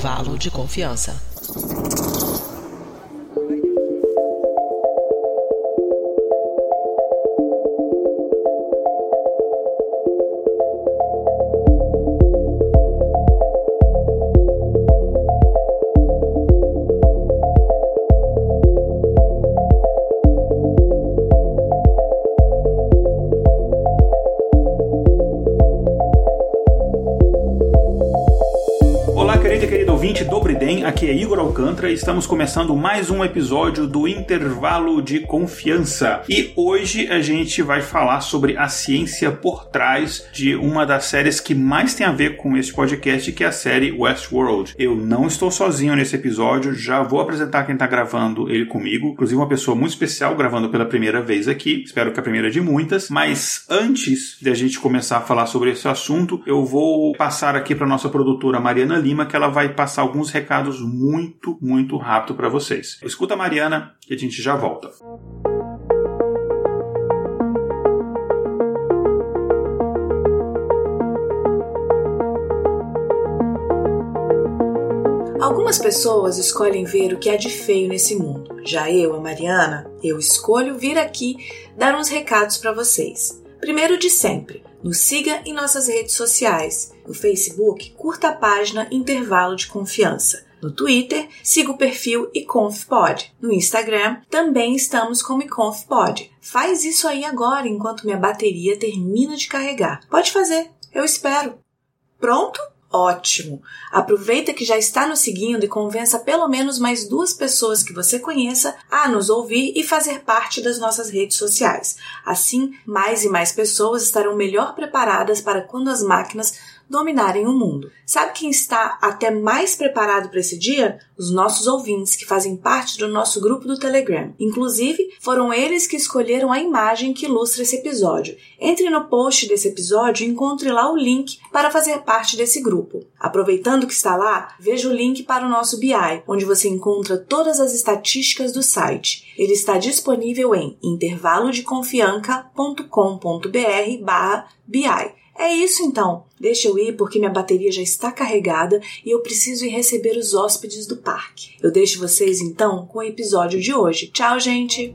intervalo de confiança. Aqui é Igor Alcântara e estamos começando mais um episódio do Intervalo de Confiança. E hoje a gente vai falar sobre a ciência por trás de uma das séries que mais tem a ver com este podcast, que é a série Westworld. Eu não estou sozinho nesse episódio, já vou apresentar quem está gravando ele comigo, inclusive uma pessoa muito especial gravando pela primeira vez aqui, espero que a primeira de muitas. Mas antes de a gente começar a falar sobre esse assunto, eu vou passar aqui para nossa produtora Mariana Lima, que ela vai passar alguns recados muito rápido para vocês. Escuta a Mariana que a gente já volta. Algumas pessoas escolhem ver o que há de feio nesse mundo. Já eu, a Mariana, eu escolho vir aqui dar uns recados para vocês. Primeiro de sempre, nos siga em nossas redes sociais. No Facebook, curta a página Intervalo de Confiança. No Twitter, siga o perfil iconfpod. No Instagram, também estamos como iconfpod. Faz isso aí agora, enquanto minha bateria termina de carregar. Pode fazer, eu espero. Pronto? Ótimo! Aproveita que já está nos seguindo e convença pelo menos mais 2 pessoas que você conheça a nos ouvir e fazer parte das nossas redes sociais. Assim, mais e mais pessoas estarão melhor preparadas para quando as máquinas dominarem o mundo. Sabe quem está até mais preparado para esse dia? Os nossos ouvintes que fazem parte do nosso grupo do Telegram. Inclusive, foram eles que escolheram a imagem que ilustra esse episódio. Entre no post desse episódio e encontre lá o link para fazer parte desse grupo. Aproveitando que está lá, veja o link para o nosso BI, onde você encontra todas as estatísticas do site. Ele está disponível em intervalodeconfianca.com.br/BI. É isso então, deixa eu ir porque minha bateria já está carregada e eu preciso ir receber os hóspedes do parque. Eu deixo vocês então com o episódio de hoje. Tchau, gente!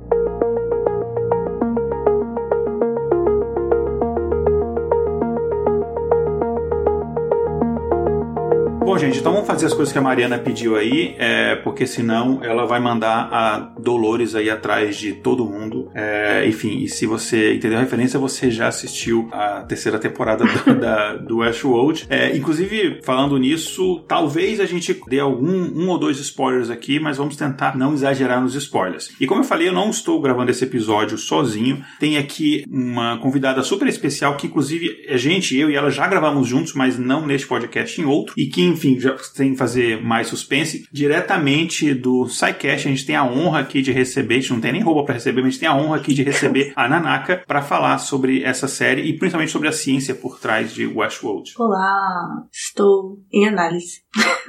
Bom, gente, então vamos fazer as coisas que a Mariana pediu aí, porque senão ela vai mandar a Dolores aí atrás de todo mundo. Enfim, e se você entendeu a referência, você já assistiu a 3ª temporada do Westworld. Inclusive, falando nisso, talvez a gente dê um ou 2 spoilers aqui, mas vamos tentar não exagerar nos spoilers. E como eu falei, eu não estou gravando esse episódio sozinho. Tem aqui uma convidada super especial que, inclusive, eu e ela já gravamos juntos, mas não neste podcast, em outro. E que, enfim, já tem que fazer mais suspense. Diretamente do SciCast, a gente tem a honra aqui de receber, a gente não tem nem roupa para receber, mas a gente tem a honra aqui de receber a Nanaka para falar sobre essa série e principalmente sobre a ciência por trás de Westworld. Olá, estou em análise.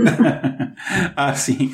Ah, sim.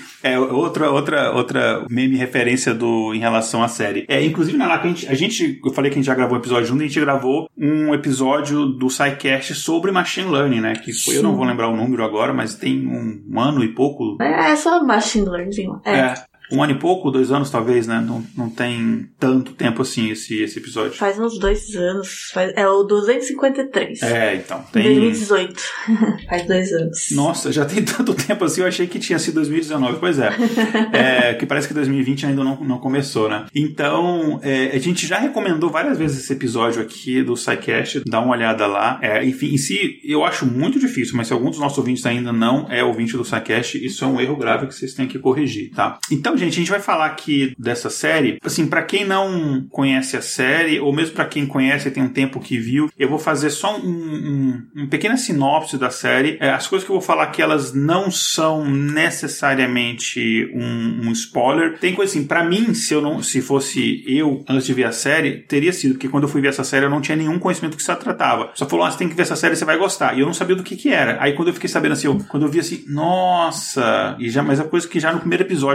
Outra meme referência em relação à série. Inclusive, Nanaka, eu falei que a gente já gravou um episódio junto, a gente gravou um episódio do SciCast sobre Machine Learning, né? Que foi, eu não vou lembrar o número agora, mas tem um ano e pouco. É só Machine Learning. 1 ano e pouco, 2 anos talvez, né? Não tem tanto tempo assim esse episódio. Faz uns 2 anos. É o 253. Então. Tem... 2018. Faz 2 anos. Nossa, já tem tanto tempo assim. Eu achei que tinha sido 2019. Pois é. Que parece que 2020 ainda não começou, né? Então, a gente já recomendou várias vezes esse episódio aqui do SciCast. Dá uma olhada lá. Enfim, em si, eu acho muito difícil, mas se algum dos nossos ouvintes ainda não é ouvinte do SciCast, isso é um erro grave que vocês têm que corrigir, tá? Então, gente, a gente vai falar aqui dessa série. Assim, pra quem não conhece a série, ou mesmo pra quem conhece e tem um tempo que viu, eu vou fazer só um pequena sinopse da série. As coisas que eu vou falar aqui, elas não são necessariamente um spoiler. Tem coisa assim, pra mim, se fosse eu, antes de ver a série, teria sido, porque quando eu fui ver essa série, eu não tinha nenhum conhecimento do que se tratava. Só falou, você tem que ver essa série, você vai gostar. E eu não sabia do que era. Aí quando eu fiquei sabendo assim, quando eu vi assim, nossa, mas é coisa que já no primeiro episódio você fica sabendo.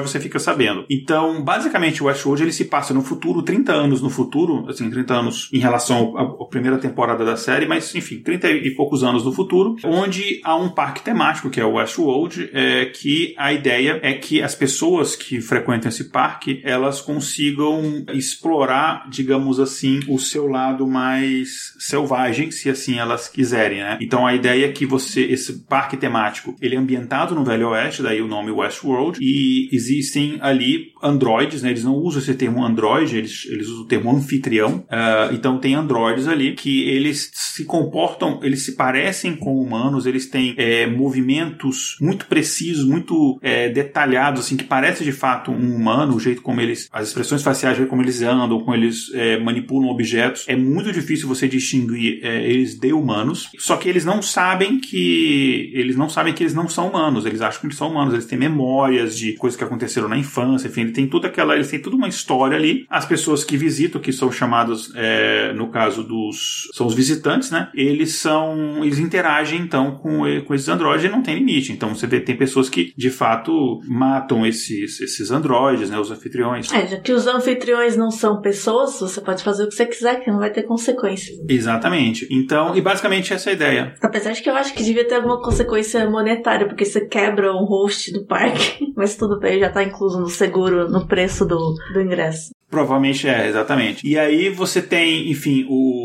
sabendo. Então, basicamente, o Westworld, ele se passa no futuro, 30 anos no futuro, assim, 30 anos em relação à primeira temporada da série, mas, enfim, 30 e poucos anos no futuro, onde há um parque temático, que é o Westworld, que a ideia é que as pessoas que frequentam esse parque, elas consigam explorar, digamos assim, o seu lado mais selvagem, se assim elas quiserem, né? Então, a ideia é que esse parque temático, ele é ambientado no Velho Oeste, daí o nome Westworld, e existem ali androides, né? Eles não usam esse termo androide, eles usam o termo anfitrião. Então tem androides ali que eles se comportam, eles se parecem com humanos, eles têm movimentos muito precisos, muito detalhados, assim, que parece de fato um humano, o jeito como eles, as expressões faciais, o jeito como eles andam, como eles manipulam objetos. É muito difícil você distinguir eles de humanos, só que eles não sabem que eles não são humanos, eles acham que eles são humanos, eles têm memórias de coisas que aconteceram na infância, enfim, eles têm toda uma história ali. As pessoas que visitam, que são chamadas, no caso são os visitantes, né? Eles interagem então com esses androides e não tem limite. Então você vê, tem pessoas que de fato matam esses androides, né? Os anfitriões. Já que os anfitriões não são pessoas, você pode fazer o que você quiser, que não vai ter consequências. Exatamente. Então, e basicamente essa é a ideia. Apesar de que eu acho que devia ter alguma consequência monetária, porque você quebra um host do parque, mas tudo bem, já tá incluso no seguro, no preço do ingresso. Provavelmente exatamente. E aí você tem, enfim,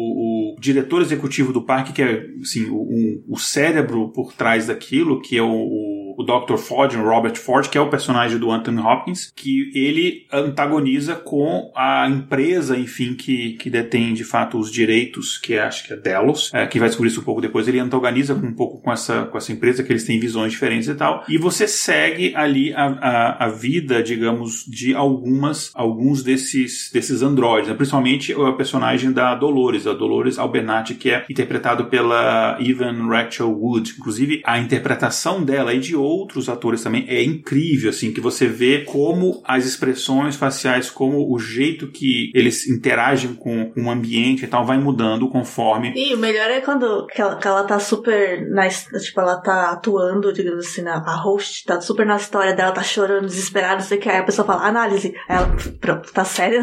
o diretor executivo do parque, que é, assim, o cérebro por trás daquilo, que é o Dr. Ford, o Robert Ford, que é o personagem do Anthony Hopkins, que ele antagoniza com a empresa, enfim, que detém, de fato, os direitos, que acho que é Delos, que vai descobrir isso um pouco depois. Ele antagoniza um pouco com essa empresa, que eles têm visões diferentes e tal. E você segue ali a vida, digamos, de alguns desses androides, né? Principalmente a personagem da Dolores Albernati, que é interpretado pela Evan Rachel Wood. Inclusive, a interpretação dela e de outros atores também é incrível, assim, que você vê como as expressões faciais, como o jeito que eles interagem com o ambiente e tal, vai mudando conforme... E o melhor é quando ela tá super tipo, ela tá atuando, digamos assim, a host tá super na história dela, tá chorando, desesperada, não sei o que, aí a pessoa fala, análise, aí ela, pronto, tá séria,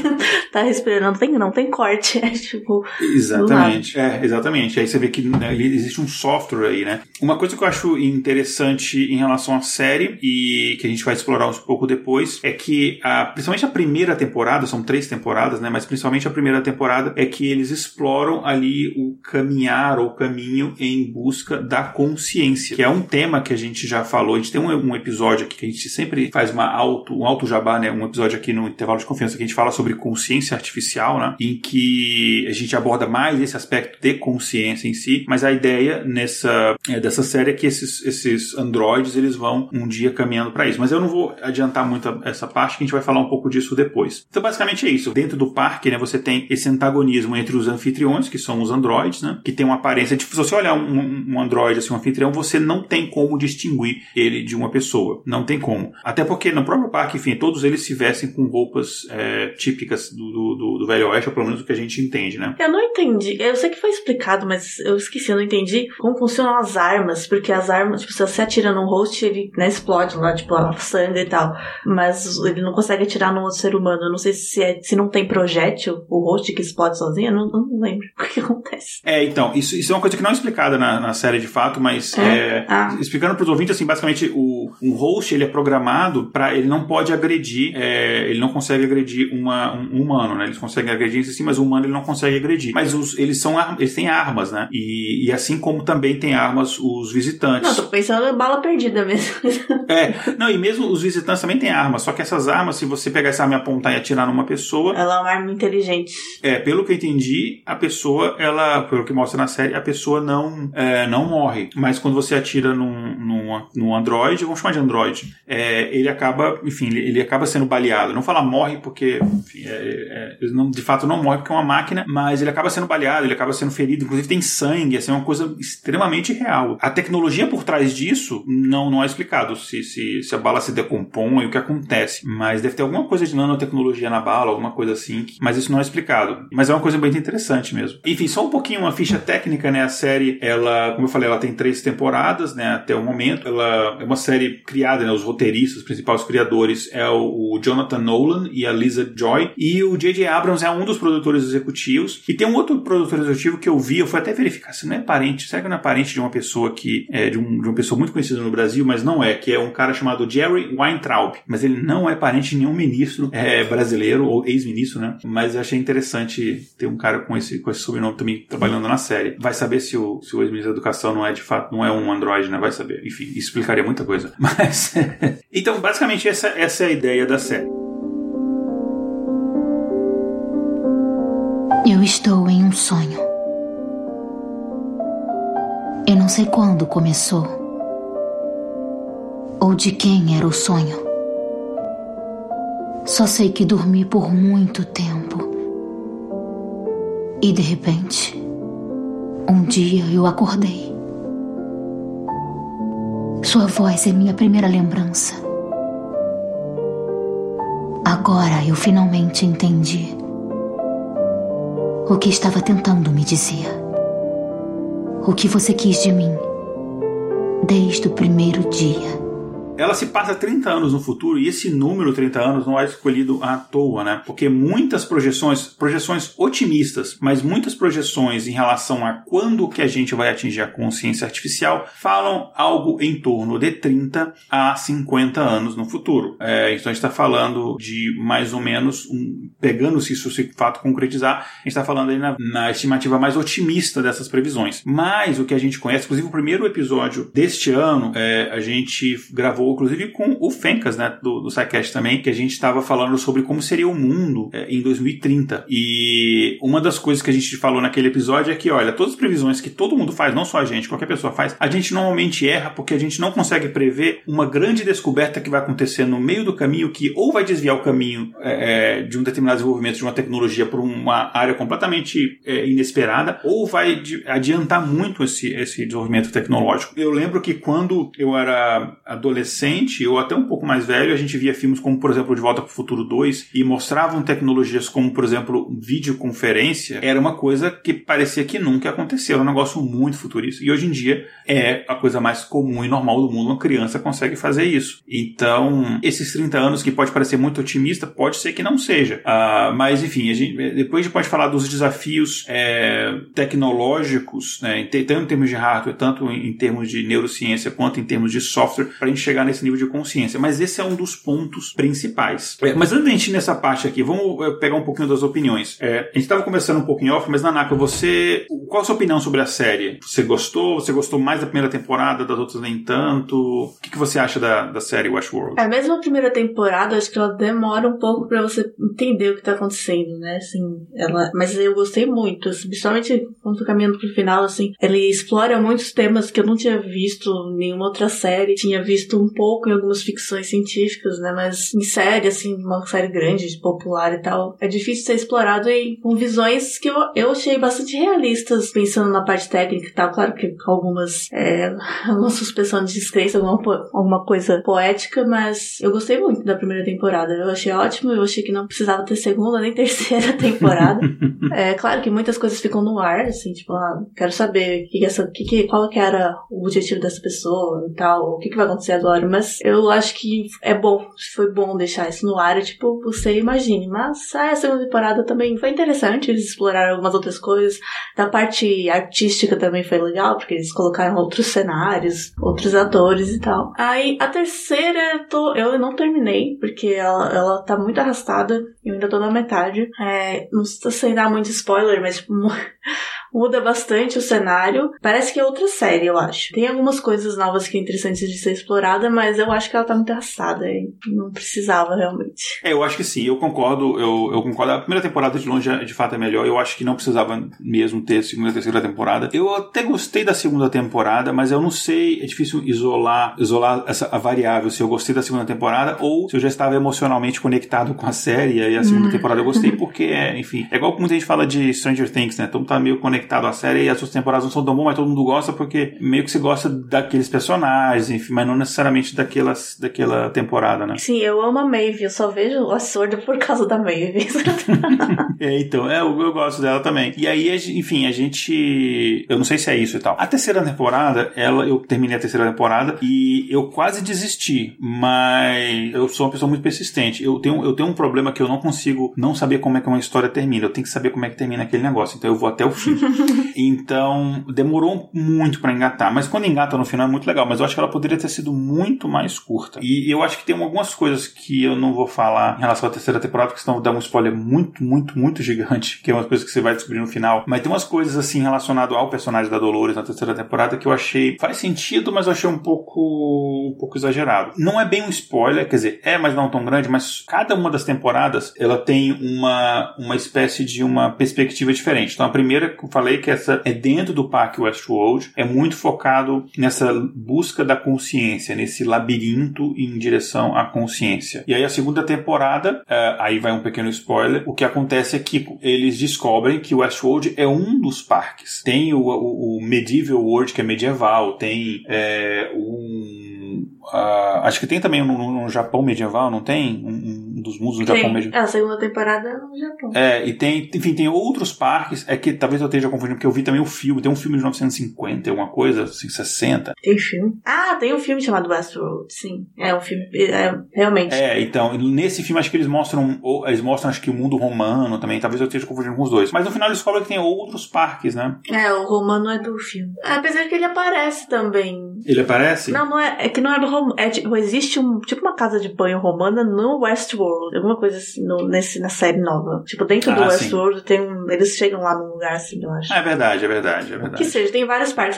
tá respirando, não tem corte, tipo... Exatamente, exatamente, aí você vê que, né, existe um software aí, né? Uma coisa que eu acho interessante em relação à série, e que a gente vai explorar um pouco depois, é que principalmente a primeira temporada, são 3 temporadas, né, mas principalmente a primeira temporada, é que eles exploram ali o caminhar ou caminho em busca da consciência, que é um tema que a gente já falou. A gente tem um episódio aqui que a gente sempre faz um alto jabá, né, um episódio aqui no Intervalo de Confiança que a gente fala sobre consciência artificial, né, em que a gente aborda mais esse aspecto de consciência em si, mas a ideia dessa série é que esses androides, eles vão um dia caminhando para isso. Mas eu não vou adiantar muito essa parte, que a gente vai falar um pouco disso depois. Então, basicamente é isso. Dentro do parque, né, você tem esse antagonismo entre os anfitriões, que são os androides, né, que tem uma aparência de... Se você olhar um androide, assim, um anfitrião, você não tem como distinguir ele de uma pessoa. Não tem como. Até porque no próprio parque, enfim, todos eles se vestem com roupas típicas do Velho Oeste, ou pelo menos o que a gente entende, né? Eu não entendi. Eu sei que foi explicado, mas eu esqueci, eu não entendi como funcionam as armas, porque as armas, tipo, se você atira num host, ele, né, explode lá, tipo, a sangue e tal. Mas ele não consegue atirar num outro ser humano. Eu não sei se não tem projétil, o host que explode sozinho, eu não lembro o que acontece. Então, isso é uma coisa que não é explicada na série de fato, mas explicando pros ouvintes, assim, basicamente um host, ele é programado pra, ele não pode agredir, ele não consegue agredir um humano, né? Eles conseguem agredir isso sim, mas o humano ele não consegue agredir. Mas eles têm armas, né? E assim como também tem armas os visitantes. Não, tô pensando em bala perdida mesmo. Não, e mesmo os visitantes também têm armas, só que essas armas, se você pegar essa arma e apontar e atirar numa pessoa... Ela é uma arma inteligente. Pelo que eu entendi, a pessoa, pelo que mostra na série, a pessoa não morre. Mas quando você atira num androide, vamos chamar de androide, ele acaba sendo baleado. Não fala morre porque, enfim, ele de fato não morre porque é uma máquina, mas ele acaba sendo baleado, ele acaba sendo ferido, inclusive tem sangue, assim, é uma coisa extremamente real. A tecnologia por trás disso não é explicado se a bala se decompõe, o que acontece. Mas deve ter alguma coisa de nanotecnologia na bala, alguma coisa assim, mas isso não é explicado. Mas é uma coisa bem interessante mesmo. Enfim, só um pouquinho uma ficha técnica, né? A série, ela, como eu falei, ela tem 3 temporadas, né? Até o momento. Ela é uma série criada, né? Os roteiristas, os principais criadores é o Jonathan Nolan e a Lisa Joy. E o J.J. Abrams é um dos produtores executivos. E tem um outro produtor executivo que eu vi, eu fui até verificar se não é parente, será que não é parente de uma pessoa que é de uma pessoa muito conhecida no Brasil, mas não é, que é um cara chamado Jerry Weintraub. Mas ele não é parente de nenhum ministro brasileiro, ou ex-ministro, né? Mas eu achei interessante ter um cara com esse sobrenome também trabalhando na série. Vai saber se o ex-ministro da Educação não é, de fato, não é um androide, né? Vai saber. Enfim, isso explicaria muita coisa. Mas, então, basicamente, essa é a ideia da série. Eu estou em um sonho. Eu não sei quando começou, ou de quem era o sonho. Só sei que dormi por muito tempo. E de repente, um dia eu acordei. Sua voz é minha primeira lembrança. Agora eu finalmente entendi o que estava tentando me dizer. O que você quis de mim desde o primeiro dia. Ela se passa 30 anos no futuro, e esse número 30 anos não é escolhido à toa, né? Porque muitas projeções otimistas, mas muitas projeções em relação a quando que a gente vai atingir a consciência artificial, falam algo em torno de 30 a 50 anos no futuro. Então a gente está falando de mais ou menos, pegando se isso de fato concretizar, a gente está falando aí na estimativa mais otimista dessas previsões. Mas o que a gente conhece, inclusive o primeiro episódio deste ano, a gente gravou inclusive com o Fencas, né, do SciCast também, que a gente estava falando sobre como seria o mundo em 2030. E uma das coisas que a gente falou naquele episódio é que, olha, todas as previsões que todo mundo faz, não só a gente, qualquer pessoa faz, a gente normalmente erra porque a gente não consegue prever uma grande descoberta que vai acontecer no meio do caminho, que ou vai desviar o caminho de um determinado desenvolvimento de uma tecnologia para uma área completamente inesperada, ou vai adiantar muito esse desenvolvimento tecnológico. Eu lembro que quando eu era adolescente, ou até um pouco mais velho, a gente via filmes como, por exemplo, De Volta para o Futuro 2, e mostravam tecnologias como, por exemplo, videoconferência. Era uma coisa que parecia que nunca aconteceu, era um negócio muito futurista. E hoje em dia é a coisa mais comum e normal do mundo, uma criança consegue fazer isso. Então, esses 30 anos que pode parecer muito otimista, pode ser que não seja. Mas, enfim, depois a gente pode falar dos desafios tecnológicos, né, tanto em termos de hardware, tanto em termos de neurociência, quanto em termos de software, para a gente chegar nesse nível de consciência. Mas esse é um dos pontos principais. Mas antes de a gente ir nessa parte aqui, vamos pegar um pouquinho das opiniões. A gente estava conversando um pouquinho off, mas Nanaka, qual a sua opinião sobre a série? Você gostou? Você gostou mais da primeira temporada, das outras nem tanto? O que você acha da série Westworld? Mesmo a primeira temporada, acho que ela demora um pouco pra você entender o que tá acontecendo, né? Assim, mas eu gostei muito, assim, principalmente quando tô caminhando pro final, assim, ele explora muitos temas que eu não tinha visto em nenhuma outra série. Tinha visto um pouco em algumas ficções científicas, né? Mas em série, assim, uma série grande, popular e tal, é difícil ser explorado com visões que eu achei bastante realistas, pensando na parte técnica e tal. Claro que com algumas suspensão de descrença, alguma coisa poética, mas eu gostei muito da primeira temporada. Eu achei ótimo, eu achei que não precisava ter segunda nem terceira temporada. Claro que muitas coisas ficam no ar, assim, tipo, quero saber qual que era o objetivo dessa pessoa e tal, o que vai acontecer agora, mas eu acho que foi bom deixar isso no ar, tipo, você imagine, mas a segunda temporada também foi interessante, eles exploraram algumas outras coisas, da parte artística também foi legal, porque eles colocaram outros cenários, outros atores e tal. Aí, a terceira, eu não terminei, porque ela tá muito arrastada, eu ainda tô na metade, não sei sem dar muito spoiler, mas, tipo, muda bastante o cenário. Parece que é outra série, eu acho. Tem algumas coisas novas que é interessantes de ser explorada, mas eu acho que ela tá muito arrastada e não precisava realmente. Eu acho que sim, eu concordo. Eu concordo. A primeira temporada de longe de fato é melhor. Eu acho que não precisava mesmo ter segunda e terceira temporada. Eu até gostei da segunda temporada, mas eu não sei, é difícil isolar a variável se eu gostei da segunda temporada ou se eu já estava emocionalmente conectado com a série, e aí a segunda temporada eu gostei porque enfim, é igual que muita gente fala de Stranger Things, né? Todo mundo tá meio conectado conectado à série e as outras temporadas não são tão boas, mas todo mundo gosta porque meio que se gosta daqueles personagens, enfim, mas não necessariamente daquela temporada, né? Sim, eu amo a Maeve, eu só vejo a Sword por causa da Maeve. Então, eu gosto dela também. E aí, enfim, a gente... Eu não sei se é isso e tal. A terceira temporada, eu terminei a terceira temporada e eu quase desisti, mas eu sou uma pessoa muito persistente. Eu tenho um problema que eu não consigo não saber como é que uma história termina. Eu tenho que saber como é que termina aquele negócio. Então eu vou até o fim. Então, demorou muito pra engatar. Mas quando engata no final é muito legal. Mas eu acho que ela poderia ter sido muito mais curta. E eu acho que tem algumas coisas que eu não vou falar em relação à terceira temporada, porque senão eu vou dar um spoiler muito gigante, que é umas coisas que você vai descobrir no final. Mas tem umas coisas assim relacionadas ao personagem da Dolores na terceira temporada que eu achei... Faz sentido, mas eu achei um pouco exagerado. Não é bem um spoiler, quer dizer, mas não tão grande, mas cada uma das temporadas ela tem uma espécie de uma perspectiva diferente. Então a primeira que eu falei, que essa é dentro do Parque Westworld, é muito focado nessa busca da consciência, nesse labirinto em direção à consciência. E aí a segunda temporada, aí vai um pequeno spoiler, o que acontece é que eles descobrem que o Westworld é um dos parques. Tem o Medieval World, que é medieval, tem acho que tem também no Japão medieval, não tem? Um dos mundos do Japão medieval. A segunda temporada é no Japão. E tem outros parques, que talvez eu esteja confundindo, porque eu vi também o filme, tem um filme de 1950, alguma coisa, assim, 60. Tem filme? Tem um filme chamado Westworld, sim. É um filme, realmente. Então, nesse filme acho que eles mostram acho que o mundo romano também, talvez eu esteja confundindo com os dois. Mas no final eles descobrem que tem outros parques, né? O romano é do filme. Apesar que ele aparece também. Ele aparece? Não é que não é do romano. Existe uma casa de banho romana no Westworld. Alguma coisa assim, na série nova. Tipo, dentro do Westworld eles chegam lá num lugar assim, eu acho. É verdade. Que seja, tem vários parques.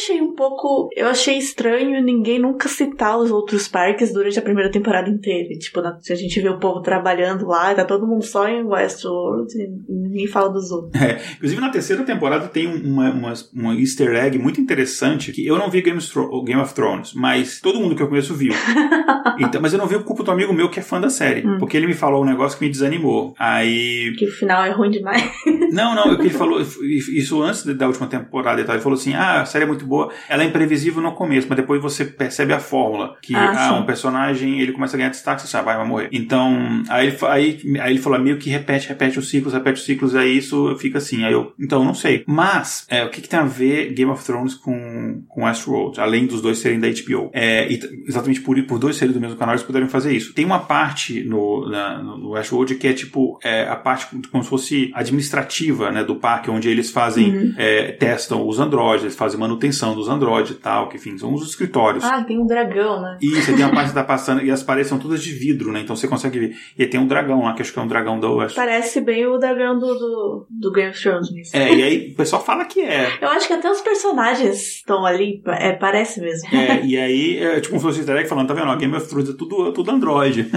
Eu achei estranho ninguém nunca citar os outros parques durante a primeira temporada inteira. Tipo, a gente vê o povo trabalhando lá, tá todo mundo só em Westworld e ninguém fala dos outros. Inclusive na terceira temporada tem uma easter egg muito interessante, que eu não vi Game of Thrones, mas todo mundo que eu conheço viu. Então, mas eu não vi por culpa do amigo meu que é fã da série, porque ele me falou um negócio que me desanimou. Aí... Que o final é ruim demais. Não, ele falou isso antes da última temporada e tal. Ele falou assim, a série é muito boa, ela é imprevisível no começo, mas depois você percebe a fórmula, que um personagem, ele começa a ganhar destaque, você sabe, vai morrer. Então, aí ele falou, meio que repete os ciclos, aí isso fica assim. Então, não sei. Mas, o que tem a ver Game of Thrones com Westworld, além dos dois serem da HBO? Exatamente por dois serem do mesmo canal, eles puderam fazer isso. Tem uma parte no Westworld que é tipo, a parte como se fosse administrativa, né, do parque, onde eles fazem, testam os androides, eles fazem manutenção dos androides e tal, que enfim, são os escritórios. Tem um dragão, né? Isso, tem uma parte que tá passando, e as paredes são todas de vidro, né, então você consegue ver. E aí tem um dragão lá, que acho que é um dragão do Westworld. Parece bem o dragão do Game of Thrones mesmo. E aí o pessoal fala que é. Eu acho que até os personagens estão ali, parece mesmo. E aí, tipo um easter egg falando, tá vendo? Game of Thrones é tudo Android.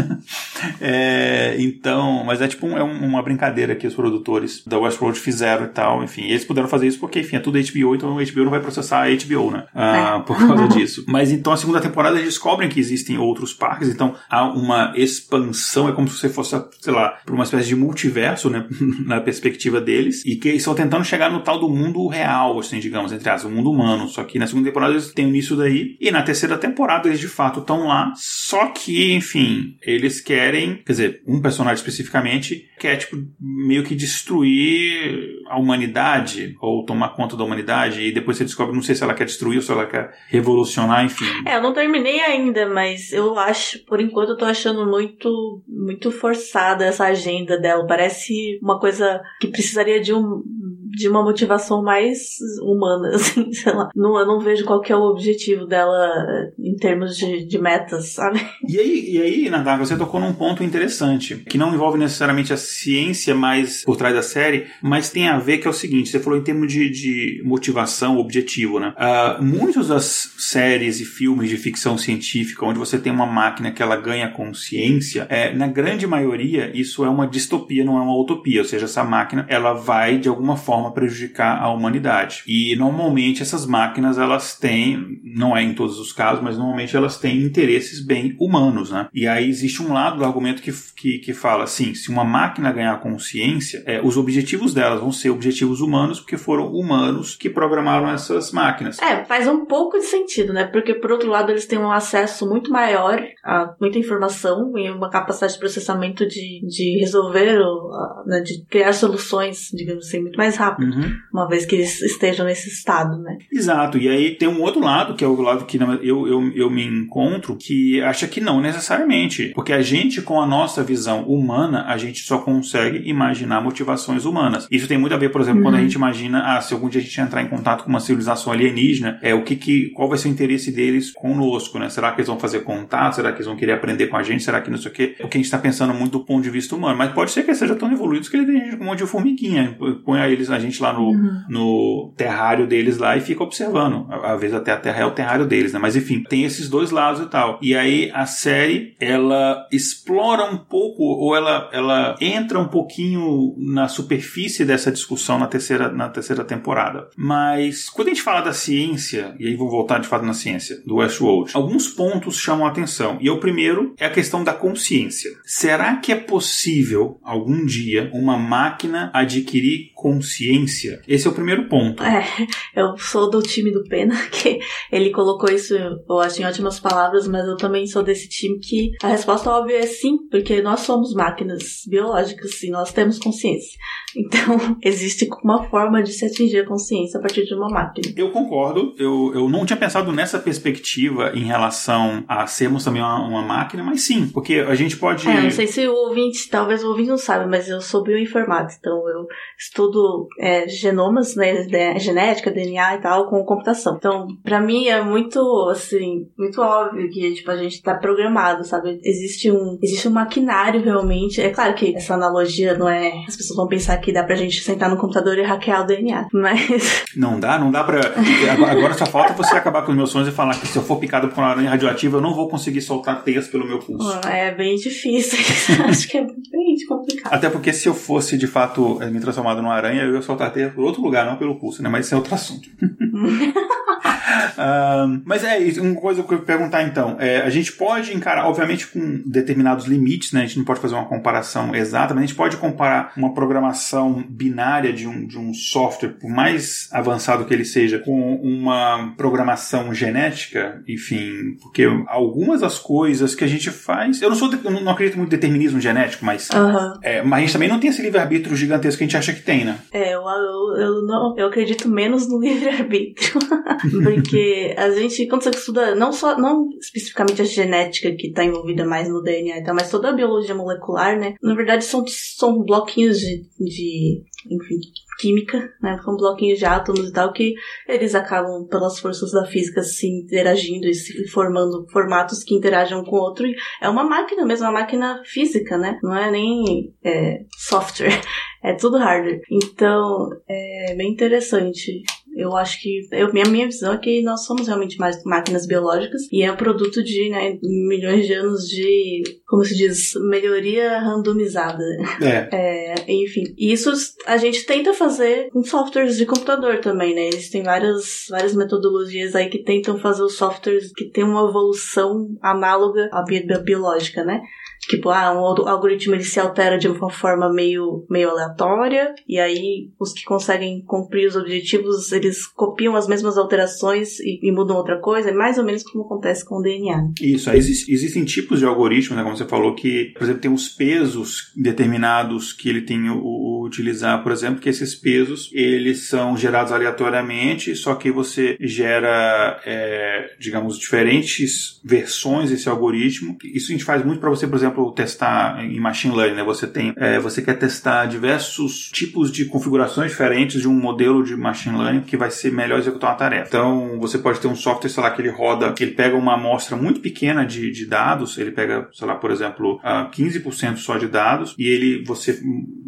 Então, mas é tipo uma brincadeira que os produtores da Westworld fizeram e tal, enfim. Eles puderam fazer isso porque, enfim, é tudo HBO, então a HBO não vai processar a HBO, né? Por causa disso. Mas então a segunda temporada eles descobrem que existem outros parques, então há uma expansão, é como se você fosse, sei lá, por uma espécie de multiverso, né? Na perspectiva deles, e que eles estão tentando chegar no tal do mundo real, assim, digamos, entre aspas, o mundo humano. Só que na segunda temporada eles têm isso daí, e na terceira temporada eles de fato estão lá, só que, enfim, eles querem, quer dizer, um personagem especificamente quer, tipo, meio que destruir a humanidade, ou tomar conta da humanidade, e depois você descobre, não sei se ela quer destruir ou se ela quer revolucionar, enfim. Eu não terminei ainda, mas eu acho, por enquanto eu tô achando muito forçada essa agenda dela, parece uma coisa que precisaria de uma motivação mais humana, assim, sei lá. Eu não vejo qual que é o objetivo dela em termos de metas, sabe? E aí, Natália, você tocou num ponto interessante, que não envolve necessariamente a ciência mais por trás da série, mas tem a ver que é o seguinte, você falou em termos de motivação, objetivo, né? Muitas das séries e filmes de ficção científica, onde você tem uma máquina que ela ganha consciência, na grande maioria, isso é uma distopia, não é uma utopia, ou seja, essa máquina, ela vai, de alguma forma, forma a prejudicar a humanidade. E normalmente essas máquinas, elas têm, não é em todos os casos, mas normalmente elas têm interesses bem humanos, né? E aí existe um lado do argumento que fala assim, se uma máquina ganhar consciência, os objetivos delas vão ser objetivos humanos, porque foram humanos que programaram essas máquinas. Faz um pouco de sentido, né? Porque, por outro lado, eles têm um acesso muito maior a muita informação e uma capacidade de processamento de resolver, né, de criar soluções, digamos assim, muito mais rápido, uma vez que eles estejam nesse estado, né? Exato. E aí tem um outro lado, que é o lado que eu me encontro, que acha que não necessariamente. Porque a gente, com a nossa visão humana, a gente só consegue imaginar motivações humanas. Isso tem muito a ver, por exemplo, quando a gente imagina, se algum dia a gente entrar em contato com uma civilização alienígena, qual vai ser o interesse deles conosco, né? Será que eles vão fazer contato? Será que eles vão querer aprender com a gente? Será que não sei o quê? Porque a gente está pensando muito do ponto de vista humano. Mas pode ser que eles sejam tão evoluídos que eles deixem um monte de formiguinha. Põe a gente lá no terrário deles lá e fica observando. Às vezes até a Terra é o terrário deles, né? Mas enfim, tem esses dois lados e tal. E aí a série, ela explora um pouco, ou ela entra um pouquinho na superfície dessa discussão na terceira temporada. Mas quando a gente fala da ciência, e aí vou voltar de fato na ciência, do Westworld, alguns pontos chamam a atenção. E o primeiro é a questão da consciência. Será que é possível, algum dia, uma máquina adquirir consciência? Esse é o primeiro ponto. Eu sou do time do Pena, que ele colocou isso, eu acho, em ótimas palavras, mas eu também sou desse time que a resposta óbvia é sim, porque nós somos máquinas biológicas e nós temos consciência. Então, existe uma forma de se atingir a consciência a partir de uma máquina. Eu concordo. Eu não tinha pensado nessa perspectiva em relação a sermos também uma máquina, mas sim, porque a gente pode... não sei se talvez o ouvinte não sabe, mas eu sou bioinformática, então eu estudo genomas, né, genética, DNA e tal, com computação. Então, pra mim é muito, assim, muito óbvio que, tipo, a gente tá programado, sabe? Existe um maquinário realmente. É claro que essa analogia não é... As pessoas vão pensar que dá pra gente sentar no computador e hackear o DNA, mas... Não dá pra... Agora só falta você acabar com os meus sonhos e falar que se eu for picado por uma aranha radioativa, eu não vou conseguir soltar teias pelo meu pulso. É bem difícil. Acho que é bem complicado. Até porque se eu fosse, de fato, me transformado numa aranha, eu ia soltar teia por outro lugar, não pelo pulso, né? Mas isso é outro assunto. Mas uma coisa que eu ia perguntar então, a gente pode encarar, obviamente com determinados limites, né? A gente não pode fazer uma comparação exata, mas a gente pode comparar uma programação binária de um software, por mais avançado que ele seja, com uma programação genética, enfim, porque algumas das coisas que a gente faz, eu não acredito muito em determinismo genético, mas mas a gente também não tem esse livre-arbítrio gigantesco que a gente acha que tem, né? Eu acredito menos no livre-arbítrio. Porque a gente, quando você estuda, não especificamente a genética que está envolvida mais no DNA e tal, mas toda a biologia molecular, né? Na verdade, são bloquinhos de enfim, química, né? São bloquinhos de átomos e tal, que eles acabam, pelas forças da física, se interagindo e se formando formatos que interagem um com o outro. E é uma máquina mesmo, uma máquina física, né? Não é nem software, é tudo hardware. Então, é bem interessante. Eu acho que... minha visão é que nós somos realmente mais máquinas biológicas e é um produto de, né, milhões de anos de, como se diz, melhoria randomizada. Enfim, isso a gente tenta fazer com softwares de computador também, né? Existem várias metodologias aí que tentam fazer os softwares que têm uma evolução análoga à biológica, né? Tipo, um algoritmo ele se altera de uma forma meio aleatória, e aí os que conseguem cumprir os objetivos, eles copiam as mesmas alterações e mudam outra coisa. É mais ou menos como acontece com o DNA. Isso, aí existem tipos de algoritmos, né, como você falou, que, por exemplo, tem os pesos determinados que ele tem utilizar, por exemplo, que esses pesos, eles são gerados aleatoriamente, só que você gera, digamos, diferentes versões desse algoritmo. Isso a gente faz muito para você, por exemplo, testar em machine learning, né? Você quer testar diversos tipos de configurações diferentes de um modelo de machine learning que vai ser melhor executar uma tarefa. Então, você pode ter um software, sei lá, que ele pega uma amostra muito pequena de dados, ele pega, sei lá, por exemplo, 15% só de dados, e você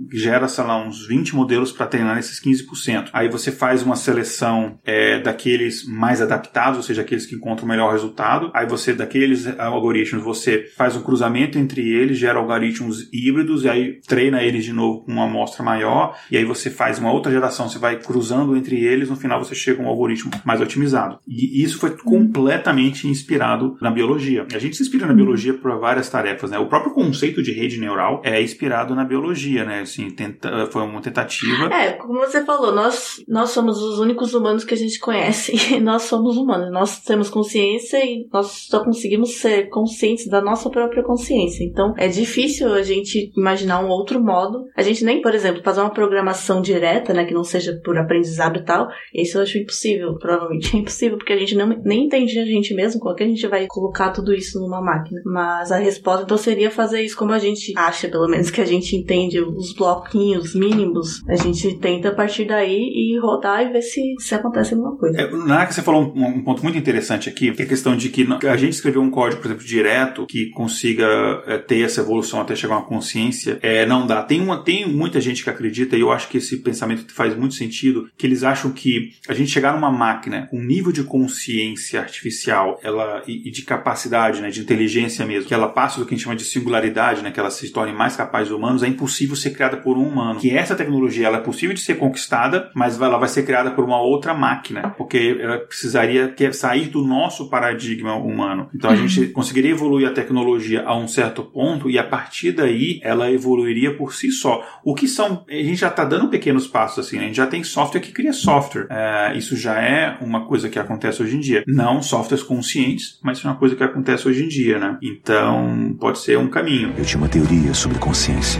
gera, sei lá, uns 20 modelos para treinar esses 15%. Aí você faz uma seleção daqueles mais adaptados, ou seja, aqueles que encontram o melhor resultado. Aí você, daqueles algoritmos, você faz um cruzamento entre eles, gera algoritmos híbridos, e aí treina eles de novo com uma amostra maior, e aí você faz uma outra geração, você vai cruzando entre eles, no final você chega a um algoritmo mais otimizado. E isso foi completamente inspirado na biologia. A gente se inspira na biologia por várias tarefas, né? O próprio conceito de rede neural é inspirado na biologia, né? Assim, foi uma tentativa. Como você falou, nós somos os únicos humanos que a gente conhece, e nós somos humanos. Nós temos consciência e nós só conseguimos ser conscientes da nossa própria consciência. Então, é difícil a gente imaginar um outro modo. A gente nem, por exemplo, fazer uma programação direta, né, que não seja por aprendizado e tal, isso eu acho impossível, provavelmente é impossível, porque a gente nem entende a gente mesmo, como é que a gente vai colocar tudo isso numa máquina. Mas a resposta, então, seria fazer isso como a gente acha, pelo menos, que a gente entende os bloquinhos mínimos. A gente tenta a partir daí e rodar e ver se acontece alguma coisa. Na hora que você falou um ponto muito interessante aqui, que é a questão de que a gente escreveu um código, por exemplo, direto, que consiga ter essa evolução até chegar a uma consciência, não dá. Tem muita gente que acredita, e eu acho que esse pensamento faz muito sentido, que eles acham que a gente chegar numa máquina com um nível de consciência artificial e de capacidade, né, de inteligência mesmo, que ela passa do que a gente chama de singularidade, né, que ela se torne mais capaz de humanos, é impossível ser criada por um humano. Que essa tecnologia ela é possível de ser conquistada, mas ela vai ser criada por uma outra máquina, porque ela precisaria sair do nosso paradigma humano. Então a gente conseguiria evoluir a tecnologia a um certo ponto e a partir daí ela evoluiria por si só. O que são... A gente já está dando pequenos passos assim, né? A gente já tem software que cria software. Isso já é uma coisa que acontece hoje em dia. Não softwares conscientes, mas isso é uma coisa que acontece hoje em dia, né? Então pode ser um caminho. Eu tinha uma teoria sobre consciência.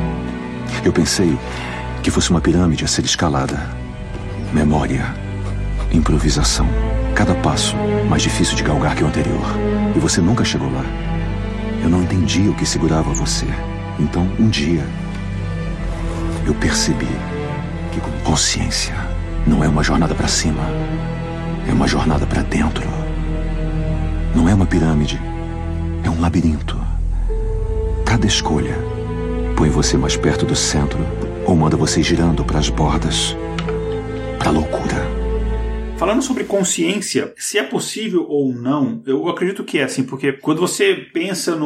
Eu pensei que fosse uma pirâmide a ser escalada. Memória, improvisação. Cada passo mais difícil de galgar que o anterior. E você nunca chegou lá. Eu não entendia o que segurava você. Então, um dia, eu percebi que com consciência não é uma jornada para cima, é uma jornada para dentro. Não é uma pirâmide, é um labirinto. Cada escolha põe você mais perto do centro ou manda você girando para as bordas, para a loucura. Falando sobre consciência, se é possível ou não, eu acredito que é assim, porque quando você pensa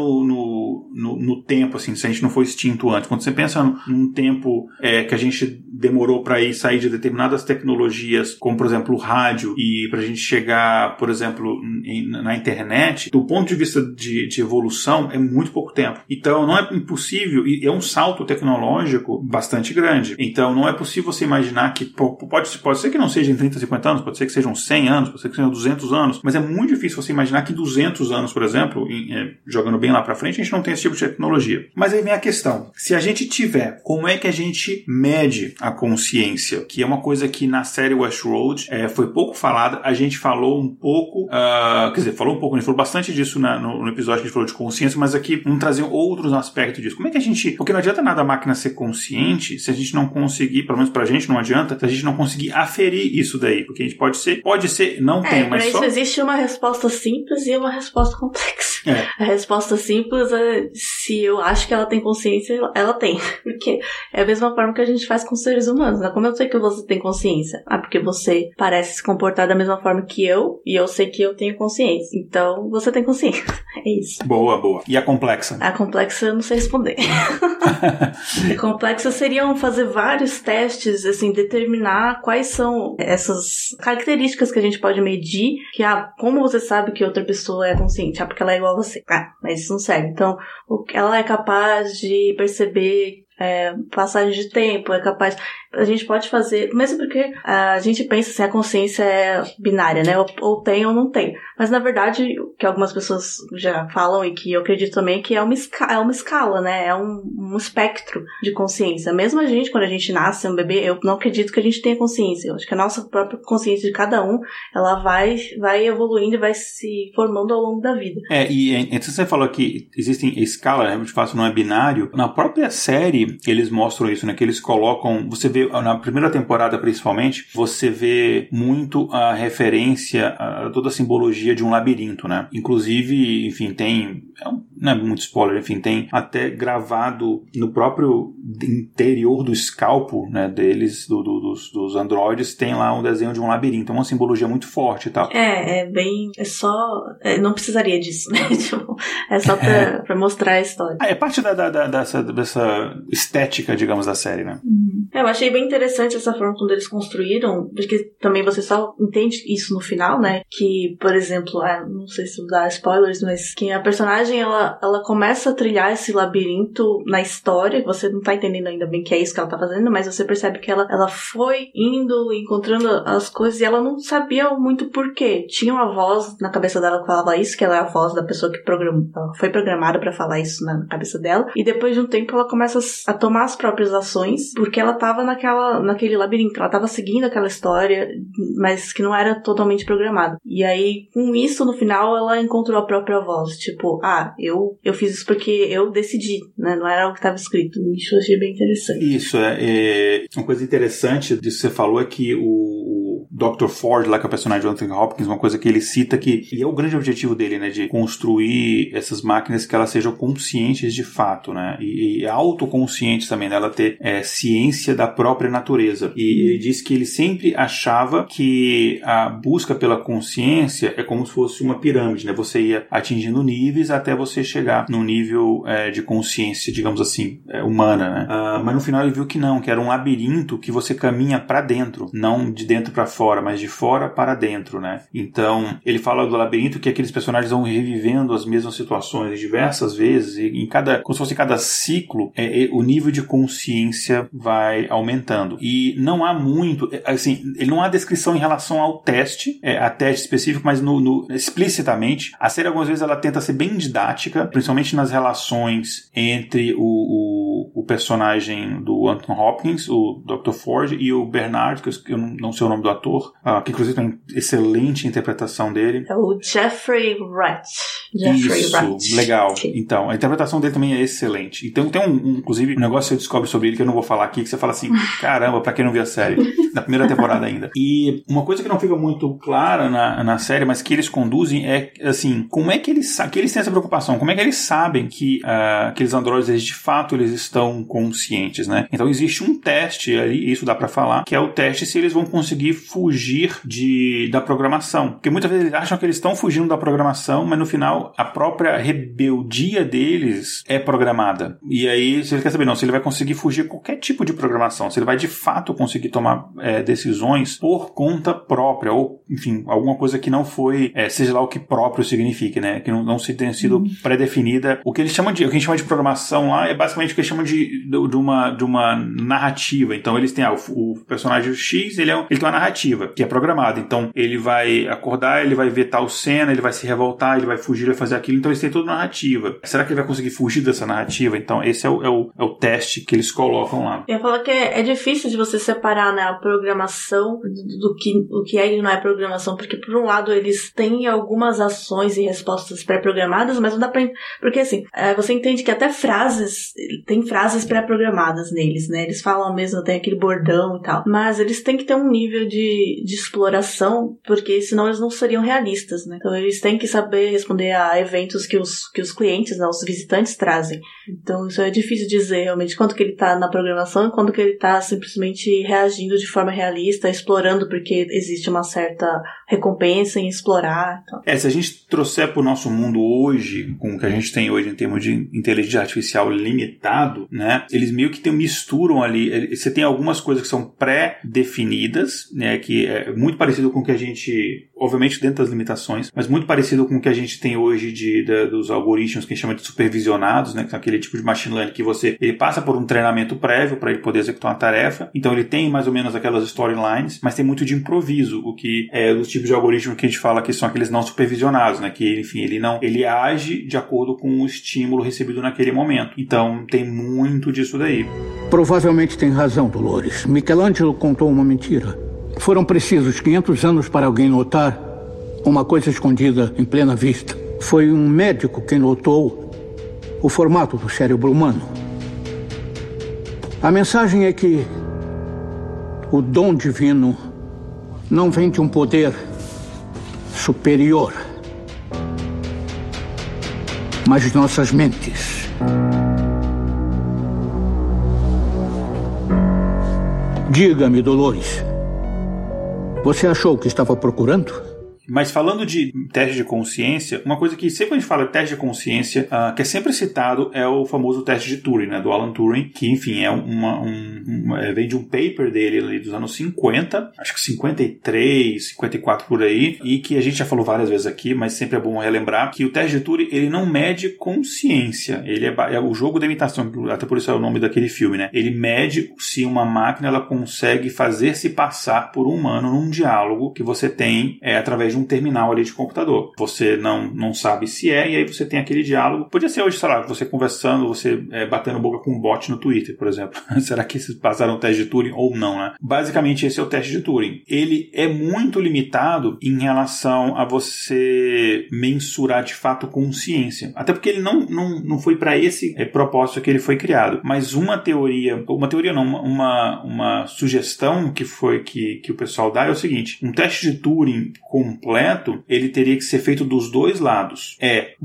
no tempo, assim, se a gente não for extinto antes, quando você pensa num tempo que a gente demorou para sair de determinadas tecnologias, como por exemplo o rádio, e para a gente chegar, por exemplo, na internet, do ponto de vista de evolução, é muito pouco tempo. Então não é impossível, e é um salto tecnológico bastante grande. Então não é possível você imaginar que pode ser que não seja em 30, 50 anos, pode ser que sejam 100 anos, pode ser que sejam 200 anos, mas é muito difícil você imaginar que em 200 anos, por exemplo, jogando bem lá pra frente, a gente não tem esse tipo de tecnologia. Mas aí vem a questão, se a gente tiver, como é que a gente mede a consciência? Que é uma coisa que na série Westworld foi pouco falada, a gente falou um pouco, a gente falou bastante disso no episódio que a gente falou de consciência, mas aqui vamos trazer outros aspectos disso. Como é que a gente, porque não adianta nada a máquina ser consciente se a gente não conseguir, pelo menos pra gente não adianta, se a gente não conseguir aferir isso daí, porque a gente pode ser, não tem, mas só... Para isso existe uma resposta simples e uma resposta complexa. A resposta simples é, se eu acho que ela tem consciência, ela tem. Porque é a mesma forma que a gente faz com os seres humanos. Como eu sei que você tem consciência? Porque você parece se comportar da mesma forma que eu, e eu sei que eu tenho consciência. Então, você tem consciência. É isso. Boa. E a complexa? A complexa eu não sei responder. A complexa seriam fazer vários testes, assim, determinar quais são essas características que a gente pode medir, que como você sabe que outra pessoa é consciente? Porque ela é igual a você. Mas isso não serve. Então, ela é capaz de perceber passagem de tempo, é capaz... A gente pode fazer, mesmo porque a gente pensa assim, a consciência é binária, né? Ou tem ou não tem. Mas, na verdade, o que algumas pessoas já falam e que eu acredito também, que é uma escala, né? É um espectro de consciência. Mesmo a gente, quando a gente nasce, um bebê, eu não acredito que a gente tenha consciência. Eu acho que a nossa própria consciência de cada um, ela vai evoluindo e vai se formando ao longo da vida. E você falou que existem escala, né? De fato, não é binário. Na própria série, eles mostram isso, né? Que eles colocam... Você vê, na primeira temporada principalmente, você vê muito a referência a toda a simbologia de um labirinto, né? Inclusive, enfim, tem não é muito spoiler, enfim, tem até gravado no próprio interior do escalpo, né, deles, dos androides, tem lá um desenho de um labirinto, uma simbologia muito forte e tal. Não precisaria disso, né? Tipo, é só pra mostrar a história. É parte dessa estética, digamos, da série, né? Eu achei bem interessante essa forma como eles construíram, porque também você só entende isso no final, né? Que, por exemplo, não sei se vou dar spoilers, mas que a personagem, ela começa a trilhar esse labirinto na história, você não tá entendendo ainda bem que é isso que ela tá fazendo, mas você percebe que ela foi indo, encontrando as coisas, e ela não sabia muito porquê. Tinha uma voz na cabeça dela que falava isso, que ela é a voz da pessoa que ela foi programada pra falar isso na cabeça dela, e depois de um tempo ela começa a tomar as próprias ações, porque ela tava naquele labirinto, ela tava seguindo aquela história, mas que não era totalmente programada. E aí, com isso, no final, ela encontrou a própria voz, tipo, eu fiz isso porque eu decidi, né? Não era algo que estava escrito. Isso eu achei bem interessante. Isso, uma coisa interessante disso que você falou é que o Dr. Ford, lá que é o personagem de Anthony Hopkins, uma coisa que ele cita e é o grande objetivo dele, né, de construir essas máquinas que elas sejam conscientes de fato, né, e autoconscientes também, né, ela ter ciência da própria natureza. E ele diz que ele sempre achava que a busca pela consciência é como se fosse uma pirâmide, né, você ia atingindo níveis até você chegar num nível de consciência, digamos assim, humana, né, mas no final ele viu que não, que era um labirinto que você caminha para dentro, não de dentro para fora, mas de fora para dentro, né? Então, ele fala do labirinto que aqueles personagens vão revivendo as mesmas situações diversas vezes e como se fosse cada ciclo, o nível de consciência vai aumentando. E não há muito, assim, ele não há descrição em relação ao teste, a teste específico, mas explicitamente, a série algumas vezes ela tenta ser bem didática, principalmente nas relações entre o personagem do Anthony Hopkins, o Dr. Ford, e o Bernard, que eu não sei o nome do ator, que inclusive tem uma excelente interpretação dele. É o Jeffrey Wright. Isso, legal. Então, a interpretação dele também é excelente. Então tem inclusive, um negócio que você descobre sobre ele que eu não vou falar aqui, que você fala assim, caramba, pra quem não viu a série, na primeira temporada ainda. E uma coisa que não fica muito clara na série, mas que eles conduzem é, assim, como é que eles têm essa preocupação? Como é que eles sabem que aqueles androides, de fato, eles estão conscientes, né? Então existe um teste ali, isso dá pra falar, que é o teste se eles vão conseguir fugir da programação. Porque muitas vezes eles acham que eles estão fugindo da programação, mas no final a própria rebeldia deles é programada. E aí, se ele quer saber, se ele vai conseguir fugir de qualquer tipo de programação, se ele vai de fato conseguir tomar decisões por conta própria, ou, enfim, alguma coisa que não foi, seja lá o que próprio signifique, né? Que não se tenha sido pré-definida. O que a gente chama de programação lá é basicamente o que eles chamam de uma narrativa. Então, eles têm o personagem X, ele tem uma narrativa que é programada. Então, ele vai acordar, ele vai ver tal cena, ele vai se revoltar, ele vai fugir, ele vai fazer aquilo. Então, eles têm toda uma narrativa. Será que ele vai conseguir fugir dessa narrativa? Então, esse é o teste que eles colocam lá. Eu ia falar que é difícil de você separar, né, a programação do que é e não é programação, porque, por um lado, eles têm algumas ações e respostas pré-programadas, mas não dá pra... Porque, assim, você entende que até tem frases pré-programadas neles, né? Eles falam mesmo, tem aquele bordão e tal, mas eles têm que ter um nível de exploração, porque senão eles não seriam realistas, né? Então eles têm que saber responder a eventos que os clientes, né, os visitantes trazem. Então isso é difícil dizer realmente quando que ele tá na programação e quando que ele tá simplesmente reagindo de forma realista, explorando porque existe uma certa recompensa em explorar. Então. Se a gente trouxer pro nosso mundo hoje, com o que a gente tem hoje em termos de inteligência artificial limitado, né, eles meio que misturam ali, você tem algumas coisas que são pré-definidas, né, que é muito parecido com o que a gente, obviamente dentro das limitações, mas muito parecido com o que a gente tem hoje dos algoritmos que a gente chama de supervisionados, né, que são aquele tipo de machine learning que ele passa por um treinamento prévio para ele poder executar uma tarefa, então ele tem mais ou menos aquelas storylines, mas tem muito de improviso, o que é os tipos de algoritmos que a gente fala que são aqueles não supervisionados, né, que enfim, ele age de acordo com o estímulo recebido naquele momento, então tem muito disso daí. Provavelmente tem razão, Dolores. Michelangelo contou uma mentira. Foram precisos 500 anos para alguém notar uma coisa escondida em plena vista. Foi um médico quem notou o formato do cérebro humano. A mensagem é que o dom divino não vem de um poder superior. mas nossas mentes. Diga-me, Dolores, você achou o que estava procurando? Mas falando de teste de consciência, uma coisa que sempre a gente fala de teste de consciência, que é sempre citado, é o famoso teste de Turing, né, do Alan Turing, que, enfim, vem de um paper dele ali dos anos 50, acho que 53, 54 por aí, e que a gente já falou várias vezes aqui, mas sempre é bom relembrar que o teste de Turing, ele não mede consciência, ele é o jogo da imitação, até por isso é o nome daquele filme, né? Ele mede se uma máquina ela consegue fazer-se passar por um humano num diálogo que você tem através de um terminal ali de computador. Você não sabe se e aí você tem aquele diálogo. Podia ser hoje, sei lá, você conversando, você batendo boca com um bot no Twitter, por exemplo. Será que vocês passaram o teste de Turing ou não, né? Basicamente, esse é o teste de Turing. Ele é muito limitado em relação a você mensurar de fato consciência. Até porque ele não foi para esse propósito que ele foi criado. Mas uma sugestão que o pessoal dá é o seguinte: um teste de Turing completo, ele teria que ser feito dos dois lados.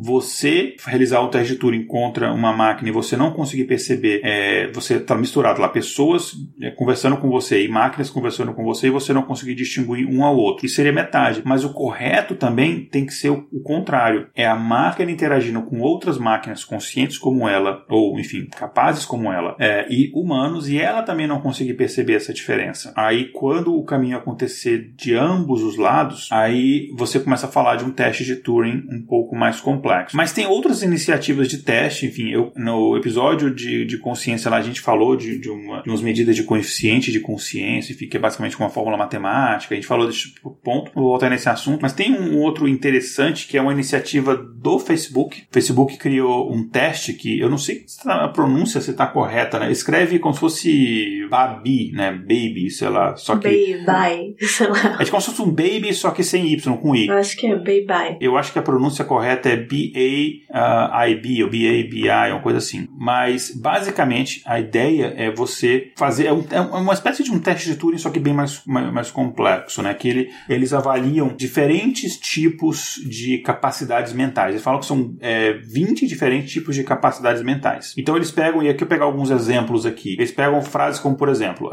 Você realizar o teste de Turing contra uma máquina e você não conseguir perceber, você está misturado lá, pessoas conversando com você e máquinas conversando com você e você não conseguir distinguir um ao outro. Isso seria metade. Mas o correto também tem que ser o contrário. É a máquina interagindo com outras máquinas conscientes como ela, ou, enfim, capazes como ela, e humanos, e ela também não conseguir perceber essa diferença. Aí, quando o caminho acontecer de ambos os lados, aí você começa a falar de um teste de Turing um pouco mais complexo. Mas tem outras iniciativas de teste, enfim, no episódio de consciência lá a gente falou de umas medidas de coeficiente de consciência, enfim, que é basicamente uma fórmula matemática, a gente falou desse ponto, vou voltar nesse assunto, mas tem um outro interessante que é uma iniciativa do Facebook. O Facebook criou um teste que, eu não sei se a pronúncia se está correta, né? Escreve como se fosse baby, né? Baby, sei lá, só que... Baby, sei lá. É como se fosse um baby, só que sem Y, com I. Eu acho que é baby. Eu acho que a pronúncia correta é B-A-I-B ou B-A-B-I, uma coisa assim. Mas, basicamente, a ideia é você fazer... É uma espécie de um teste de Turing, só que bem mais complexo, né? Que eles avaliam diferentes tipos de capacidades mentais. Eles falam que são 20 diferentes tipos de capacidades mentais. Então, eles pegam... E aqui eu pegar alguns exemplos aqui. Eles pegam frases como, por exemplo,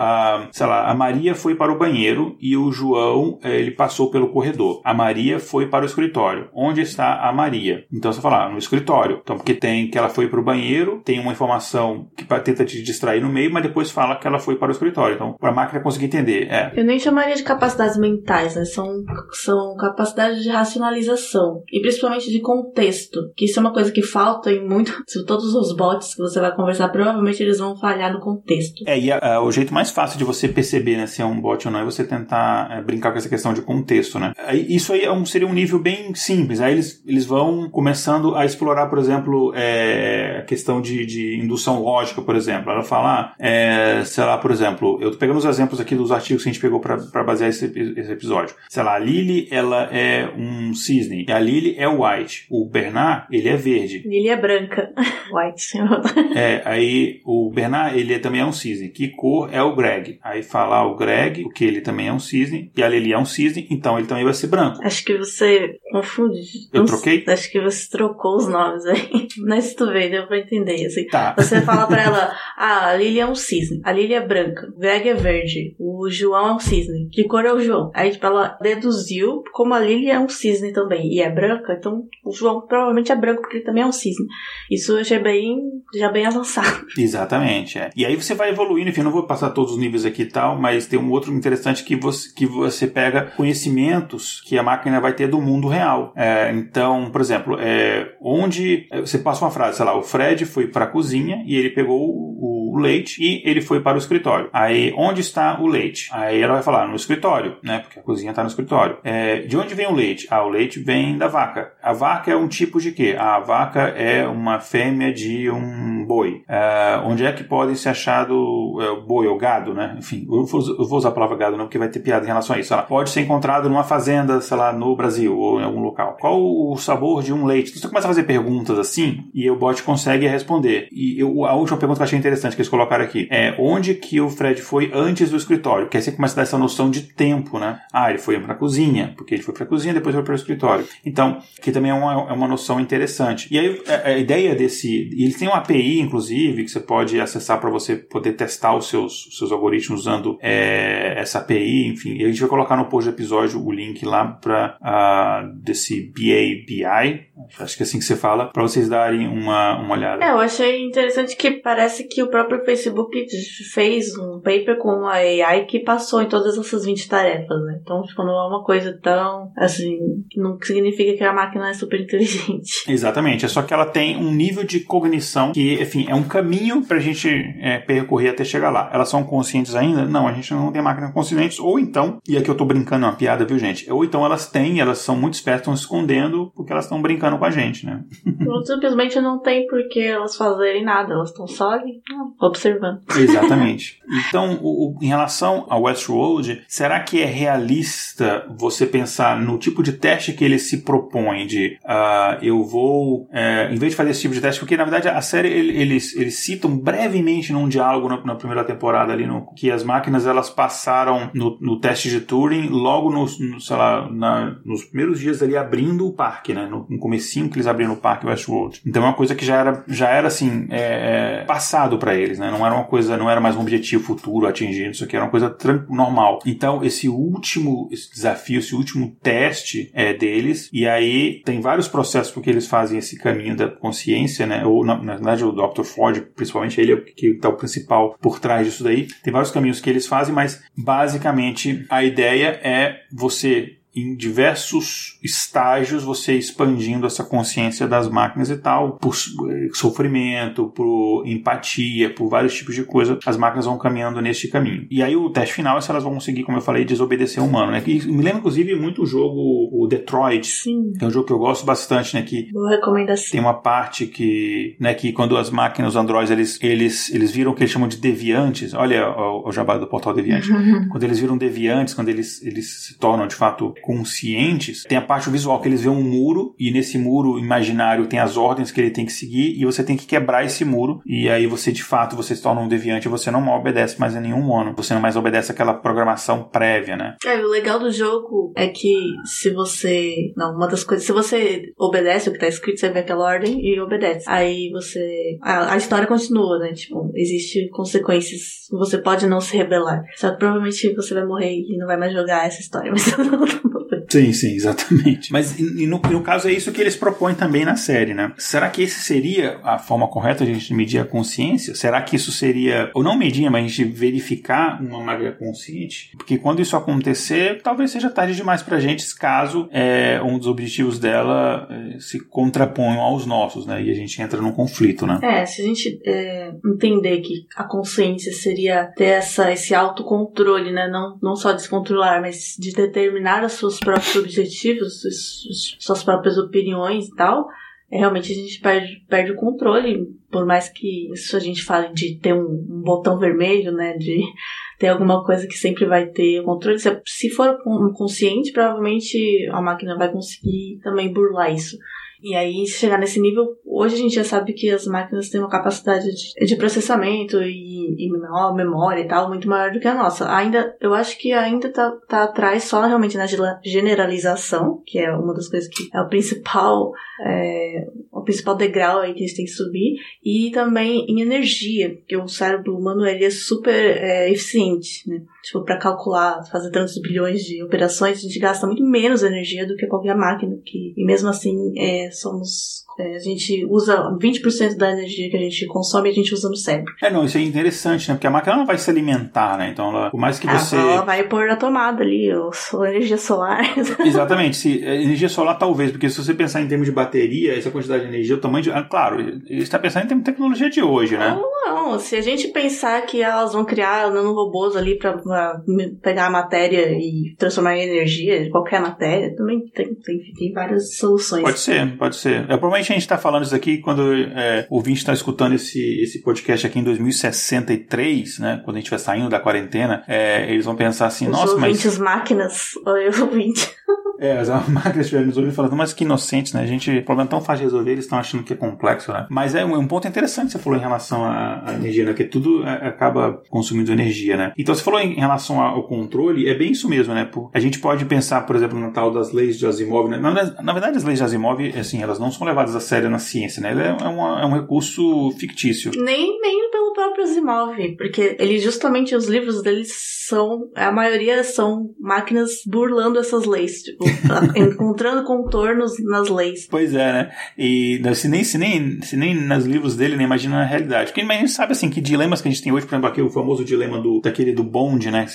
a Maria foi para o banheiro e o João, ele passou pelo corredor. A Maria foi para o escritório. Onde está a Maria? Então você fala, no escritório. Então, porque tem que ela foi para o banheiro, tem uma informação que tenta te distrair no meio, mas depois fala que ela foi para o escritório. Então, para a máquina conseguir entender. Eu nem chamaria de capacidades mentais, né? São capacidades de racionalização. E principalmente de contexto. Que isso é uma coisa que falta em todos os bots que você vai conversar, provavelmente eles vão falhar no contexto. O jeito mais fácil de você perceber, né, se é um bot ou não é você tentar brincar com essa questão de contexto, né? Isso aí seria um nível bem simples. Aí eles vão começando a explorar, por exemplo, a questão de indução lógica, por exemplo. Ela fala, sei lá, por exemplo, eu tô pegando os exemplos aqui dos artigos que a gente pegou para basear esse episódio. Sei lá, a Lily, ela é um cisne. E a Lily é white. O Bernard, ele é verde. Lily é branca. White. Aí o Bernard, ele também é um cisne. Que cor é o Greg? Aí fala o Greg, porque ele também é um cisne. E a Lily é um cisne, então ele também vai ser branco. Acho que você confunde. Eu troquei? Acho que você trocou os nomes aí. Mas se tu vê, deu pra entender. Assim. Tá. Você fala pra ela, a Lily é um cisne. A Lily é branca. O Greg é verde. O João é um cisne. Que cor é o João? Aí tipo, ela deduziu como a Lily é um cisne também. E é branca, então o João provavelmente é branco porque ele também é um cisne. Isso eu achei já bem avançado. Exatamente, E aí você vai evoluindo, enfim, eu não vou passar todos os níveis aqui e tal, mas tem um outro interessante que você pega conhecimentos que a máquina vai ter do mundo real. Então, por exemplo, onde você passa uma frase, sei lá, o Fred foi para a cozinha e ele pegou o leite e ele foi para o escritório. Aí, onde está o leite? Aí ela vai falar, no escritório, né? Porque a cozinha está no escritório. De onde vem o leite? O leite vem da vaca. A vaca é um tipo de quê? A vaca é uma fêmea de um boi? Onde é que pode ser achado boi ou gado, né? Enfim, eu vou usar a palavra gado não, porque vai ter piada em relação a isso. Pode ser encontrado numa fazenda, sei lá, no Brasil ou em algum local. Qual o sabor de um leite? Então, você começa a fazer perguntas assim e o bot consegue responder. E a última pergunta que eu achei interessante que eles colocaram aqui é onde que o Fred foi antes do escritório? Que aí você começa a dar essa noção de tempo, né? Ele foi pra cozinha, porque ele foi pra cozinha, depois foi para o escritório. Então, que também é uma noção interessante. E aí, a ideia ele tem uma API, inclusive, que você pode acessar para você poder testar os seus algoritmos usando essa API, enfim. E a gente vai colocar no post do episódio o link lá para desse BABI, acho que é assim que você fala, para vocês darem uma olhada. Eu achei interessante que parece que o próprio Facebook fez um paper com uma AI que passou em todas essas 20 tarefas, né? Então, tipo, não é uma coisa tão, assim, não significa que a máquina é super inteligente. Exatamente, é só que ela tem um nível de cognição que, enfim, é um caminho pra gente percorrer até chegar lá. Elas são conscientes ainda? Não, a gente não tem máquinas conscientes, ou então, e aqui eu tô brincando, é uma piada, viu, gente? Ou então elas são muito espertas, estão escondendo porque elas estão brincando com a gente, né? Ou simplesmente não tem por que elas fazerem nada, elas estão só ali, observando. Exatamente. Então, em relação ao Westworld, será que é realista você pensar no tipo de teste que ele se propõe de eu vou, em vez de fazer esse tipo de teste, porque na verdade a série eles citam brevemente num diálogo na primeira temporada ali, que as máquinas elas passaram no teste de Turing logo sei lá, nos primeiros dias ali abrindo o parque, né? No comecinho que eles abriram o parque Westworld. Então é uma coisa que já era assim, passado pra eles, né? Não era mais um objetivo futuro atingido, isso aqui era uma coisa normal. Então esse último desafio, esse último teste deles, e aí tem vários processos porque eles fazem esse caminho da consciência, né? Ou na verdade o Dr. Ford, principalmente ele é que está o principal por trás disso daí. Tem vários caminhos que eles fazem, mas basicamente a ideia é você em diversos estágios você expandindo essa consciência das máquinas e tal, por sofrimento, por empatia, por vários tipos de coisa, as máquinas vão caminhando neste caminho. E aí o teste final é se elas vão conseguir, como eu falei, desobedecer o humano, né? Que me lembra inclusive muito o jogo o Detroit. Sim. Que é um jogo que eu gosto bastante, né? Que boa recomendação. Tem uma parte que quando as máquinas, os androides, eles viram o que eles chamam de deviantes. Olha o jabá do portal Deviante. Quando eles viram deviantes, quando eles se tornam de fato conscientes, tem a parte visual que eles veem um muro e nesse muro imaginário tem as ordens que ele tem que seguir e você tem que quebrar esse muro e aí você de fato você se torna um deviante e você não obedece mais a nenhum humano, você não mais obedece aquela programação prévia, né? O legal do jogo é que se você obedece o que tá escrito, você vê aquela ordem e obedece. Aí você... A história continua, né? Tipo, existem consequências. Você pode não se rebelar. Só que provavelmente você vai morrer e não vai mais jogar essa história. Mas Sim, exatamente. Mas no caso é isso que eles propõem também na série, né? Será que esse seria a forma correta de a gente medir a consciência? Será que isso seria, ou não medir, mas a gente verificar uma máquina consciente? Porque quando isso acontecer, talvez seja tarde demais pra gente, caso um dos objetivos dela se contraponham aos nossos, né? E a gente entra num conflito, né? Se a gente entender que a consciência seria ter esse autocontrole, né? Não só descontrolar, mas de determinar os seus próprios objetivos, suas próprias opiniões e tal, realmente a gente perde o controle, por mais que isso a gente fale de ter um botão vermelho, né, de ter alguma coisa que sempre vai ter o controle. Se for consciente, provavelmente a máquina vai conseguir também burlar isso. E aí, se chegar nesse nível, hoje a gente já sabe que as máquinas têm uma capacidade de processamento e memória e tal, muito maior do que a nossa. Eu acho que ainda tá atrás só realmente na generalização, que é uma das coisas que é o principal degrau aí que a gente tem que subir, e também em energia, porque o cérebro humano ele é super eficiente, né? Tipo, pra calcular, fazer tantos bilhões de operações, a gente gasta muito menos energia do que qualquer máquina, e mesmo assim a gente usa 20% da energia que a gente consome, a gente usa no cérebro. Isso é interessante, né? Porque a máquina não vai se alimentar, né? Então, por mais que você... Ela vai pôr na tomada ali, a energia solar. Exatamente. Energia solar talvez, porque se você pensar em termos de bateria, essa quantidade de energia, o tamanho de... Claro, ele está pensando em termos de tecnologia de hoje, né? Não, se a gente pensar que elas vão criar nanorobôs ali pra pegar a matéria e transformar em energia, qualquer matéria, também tem várias soluções. Pode ser. Provavelmente a gente tá falando isso aqui quando o ouvinte tá escutando esse podcast aqui em 2063, né? Quando a gente vai saindo da quarentena, eles vão pensar assim, nossa, mas... Os ouvintes máquinas, eu ouvinte. As máquinas estiveram nos ouvindo falando, mas que inocentes, né? O problema é tão fácil de resolver, eles estão achando que é complexo, né? Mas um ponto interessante que você falou em relação à energia, né? Que tudo acaba consumindo energia, né? Então você falou em relação ao controle, é bem isso mesmo, né? A gente pode pensar, por exemplo, no tal das leis de Asimov, né? Na verdade, as leis de Asimov, assim, elas não são levadas a sério na ciência, né? É um recurso fictício. Nem pelo próprio Asimov, porque justamente os livros deles a maioria são máquinas burlando essas leis, tipo, encontrando contornos nas leis. Pois é, né? E se nem nos livros dele, nem imagina na realidade. Porque a gente sabe, assim, que dilemas que a gente tem hoje, por exemplo, aqui o famoso dilema daquele do Bond, né?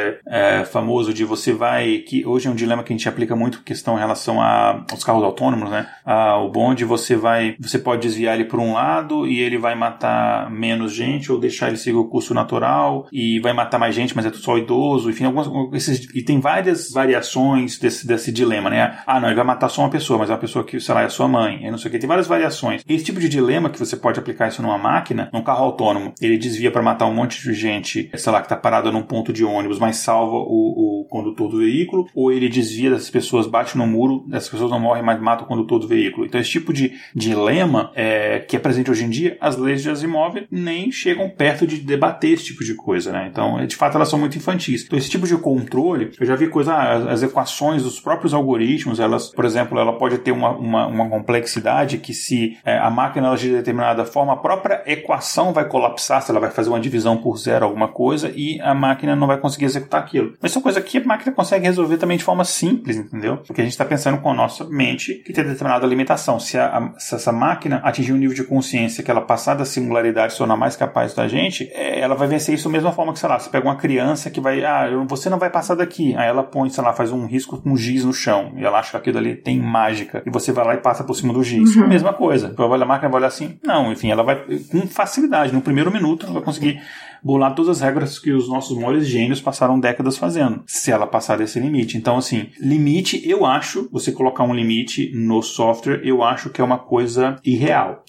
Famoso de você vai... Que hoje é um dilema que a gente aplica muito questão em relação aos carros autônomos, né? O Bond, você pode desviar ele por um lado e ele vai matar menos gente ou deixar ele seguir o curso natural e vai matar mais gente, mas é só idoso, enfim, e tem várias variações desse dilema, né? Não, ele vai matar só uma pessoa, mas é uma pessoa que, sei lá, é sua mãe, e não sei o que, tem várias variações. Esse tipo de dilema que você pode aplicar isso numa máquina, num carro autônomo, ele desvia para matar um monte de gente, sei lá, que tá parada num ponto de ônibus, mas salva o condutor do veículo, ou ele desvia dessas pessoas, bate no muro, essas pessoas não morrem, mas mata o condutor do veículo. Então esse tipo de dilema que é presente hoje em dia, as leis de Asimov nem chegam perto de debater esse tipo de coisa, né? Então, de fato, elas são muito infantis. Então, esse tipo de controle, eu já vi as equações dos próprios algoritmos, elas, por exemplo, ela pode ter uma complexidade que se a máquina agir de determinada forma, a própria equação vai colapsar, se ela vai fazer uma divisão por zero, alguma coisa, e a máquina não vai conseguir executar aquilo. Mas isso é uma coisa que a máquina consegue resolver também de forma simples, entendeu? Porque a gente está pensando com a nossa mente que tem determinada limitação. Se essa máquina atingir um nível de consciência que ela passar da singularidade, se tornar mais capaz da gente, ela vai vencer isso da mesma forma que, sei lá, você pega uma criança que vai, você não vai passar daqui. Aí ela põe, sei lá, faz um risco com giz no chão. E ela acha que aquilo ali tem mágica. E você vai lá e passa por cima do giz. Uhum. Mesma coisa. A máquina vai olhar assim. Não, enfim, ela vai com facilidade. No primeiro minuto, ela vai conseguir burlar todas as regras que os nossos maiores gênios passaram décadas fazendo. Se ela passar desse limite. Então, assim, limite, eu acho, você colocar um limite no software, eu acho que é uma coisa irreal.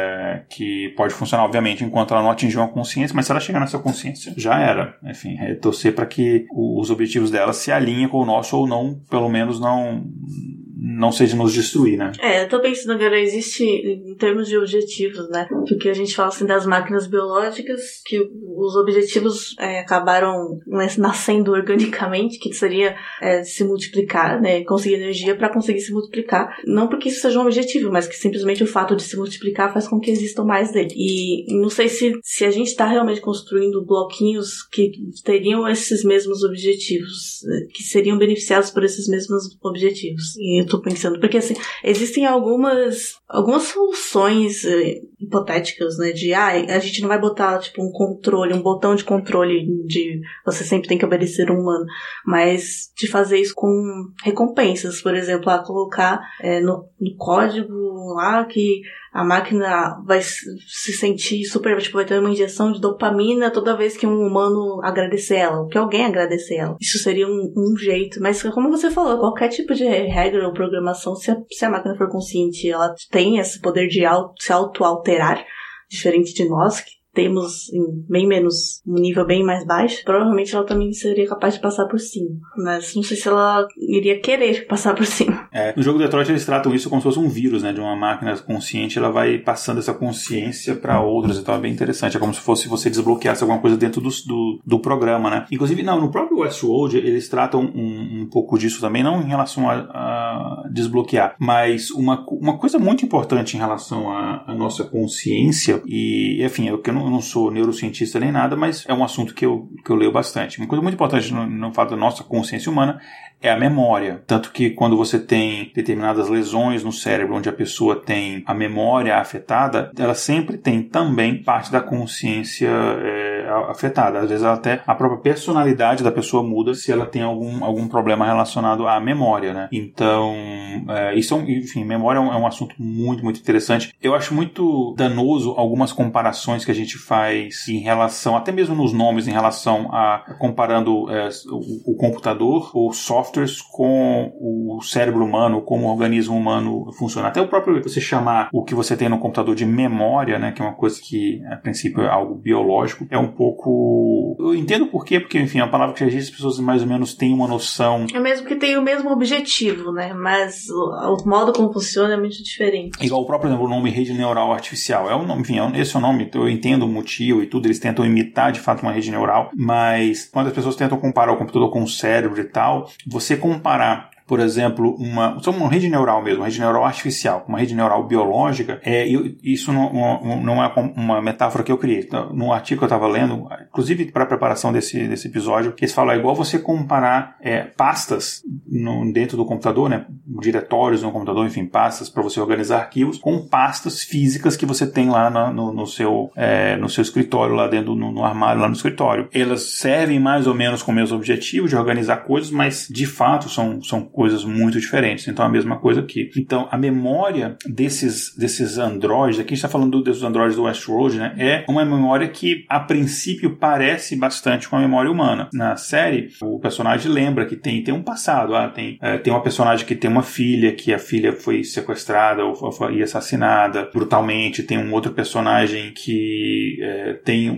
Que pode funcionar, obviamente, enquanto ela não atingir uma consciência, mas se ela chegar nessa consciência, já era. Enfim, torcer para que os objetivos dela se alinhem com o nosso ou não, pelo menos não seja nos destruir, né? Eu tô pensando agora, existe em termos de objetivos, né? Porque a gente fala assim das máquinas biológicas, que os objetivos acabaram nascendo organicamente, que seria se multiplicar, né? Conseguir energia para conseguir se multiplicar. Não porque isso seja um objetivo, mas que simplesmente o fato de se multiplicar faz com que existam mais dele. E não sei se a gente tá realmente construindo bloquinhos que teriam esses mesmos objetivos, que seriam beneficiados por esses mesmos objetivos. E eu tô pensando, porque assim, existem algumas soluções hipotéticas, né, de a gente não vai botar tipo um botão de controle de você sempre tem que obedecer um humano, mas de fazer isso com recompensas, por exemplo, colocar no código lá que a máquina vai se sentir super, tipo, vai ter uma injeção de dopamina toda vez que um humano agradecer ela, ou que alguém agradecer ela. Isso seria um jeito, mas como você falou, qualquer tipo de regra ou programação, se a máquina for consciente, ela tem esse poder de se auto-alterar, diferente de nós, que temos em bem menos, um nível bem mais baixo, provavelmente ela também seria capaz de passar por cima. Mas não sei se ela iria querer passar por cima. No jogo Detroit eles tratam isso como se fosse um vírus, né? De uma máquina consciente, ela vai passando essa consciência para outras, então é bem interessante. É como se fosse você desbloqueasse alguma coisa dentro do programa, né? Inclusive, no próprio Westworld eles tratam um pouco disso também, não em relação a desbloquear, mas uma coisa muito importante em relação à nossa consciência, e enfim, eu não sou neurocientista nem nada, mas é um assunto que eu leio bastante. Uma coisa muito importante no fato da nossa consciência humana é a memória. Tanto que quando você tem determinadas lesões no cérebro, onde a pessoa tem a memória afetada, ela sempre tem também parte da consciência afetada. Às vezes até a própria personalidade da pessoa muda se ela tem algum problema relacionado à memória, né? Então, enfim, memória é um assunto muito, muito interessante. Eu acho muito danoso algumas comparações que a gente faz em relação, até mesmo nos nomes, em relação a comparando o computador ou softwares com o cérebro humano, como o organismo humano funciona. Até o próprio, você chamar o que você tem no computador de memória, né, que é uma coisa que, a princípio, é algo biológico, é um pouco... Eu entendo por quê, porque, enfim, é uma palavra que as pessoas mais ou menos têm uma noção... É mesmo que tem o mesmo objetivo, né, mas o modo como funciona é muito diferente. Igual o próprio, por exemplo, o nome rede neural artificial. Esse é o nome, eu entendo o motivo e tudo, eles tentam imitar, de fato, uma rede neural, mas quando as pessoas tentam comparar o computador com o cérebro e tal, você comparar, por exemplo, uma rede neural mesmo, uma rede neural artificial, uma rede neural biológica, isso não é uma metáfora que eu criei. Então, no artigo que eu estava lendo, inclusive para a preparação desse episódio, que eles falam, é igual você comparar pastas dentro do computador, né, diretórios no computador, enfim, pastas para você organizar arquivos, com pastas físicas que você tem lá no seu escritório, lá dentro no armário, lá no escritório. Elas servem mais ou menos com o mesmo objetivo de organizar coisas, mas de fato são coisas muito diferentes. Então, a mesma coisa aqui. Então, a memória desses androides, aqui a gente está falando dos androides do Westworld, né? É uma memória que, a princípio, parece bastante com a memória humana. Na série, o personagem lembra que tem um passado. Tem uma personagem que tem uma filha, que a filha foi sequestrada ou foi assassinada brutalmente. Tem um outro personagem que tem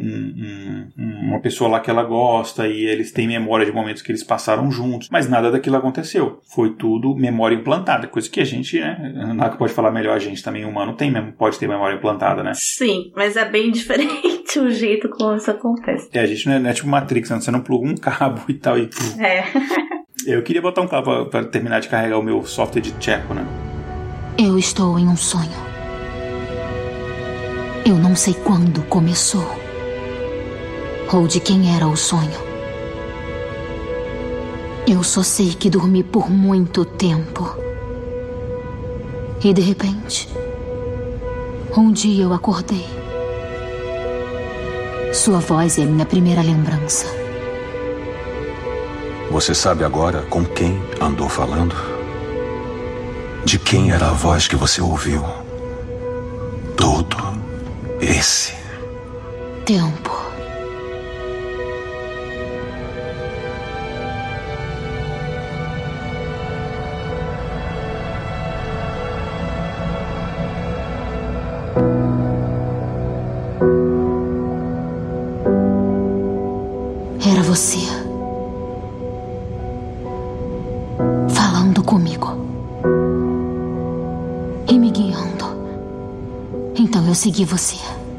uma pessoa lá que ela gosta e eles têm memória de momentos que eles passaram juntos. Mas nada daquilo aconteceu. Foi tudo memória implantada, coisa que a gente, né, nada que pode falar melhor, a gente também humano pode ter memória implantada, né? Sim, mas é bem diferente o jeito como isso acontece. A gente não é tipo Matrix, né? Você não pluga um cabo e tal. Eu queria botar um cabo para terminar de carregar o meu software de Checo, né? Eu estou em um sonho. Eu não sei quando começou ou de quem era o sonho. Eu só sei que dormi por muito tempo. E de repente, um dia eu acordei. Sua voz é minha primeira lembrança. Você sabe agora com quem andou falando? De quem era a voz que você ouviu? Todo esse tempo. Era você falando comigo e me guiando. Então eu segui você.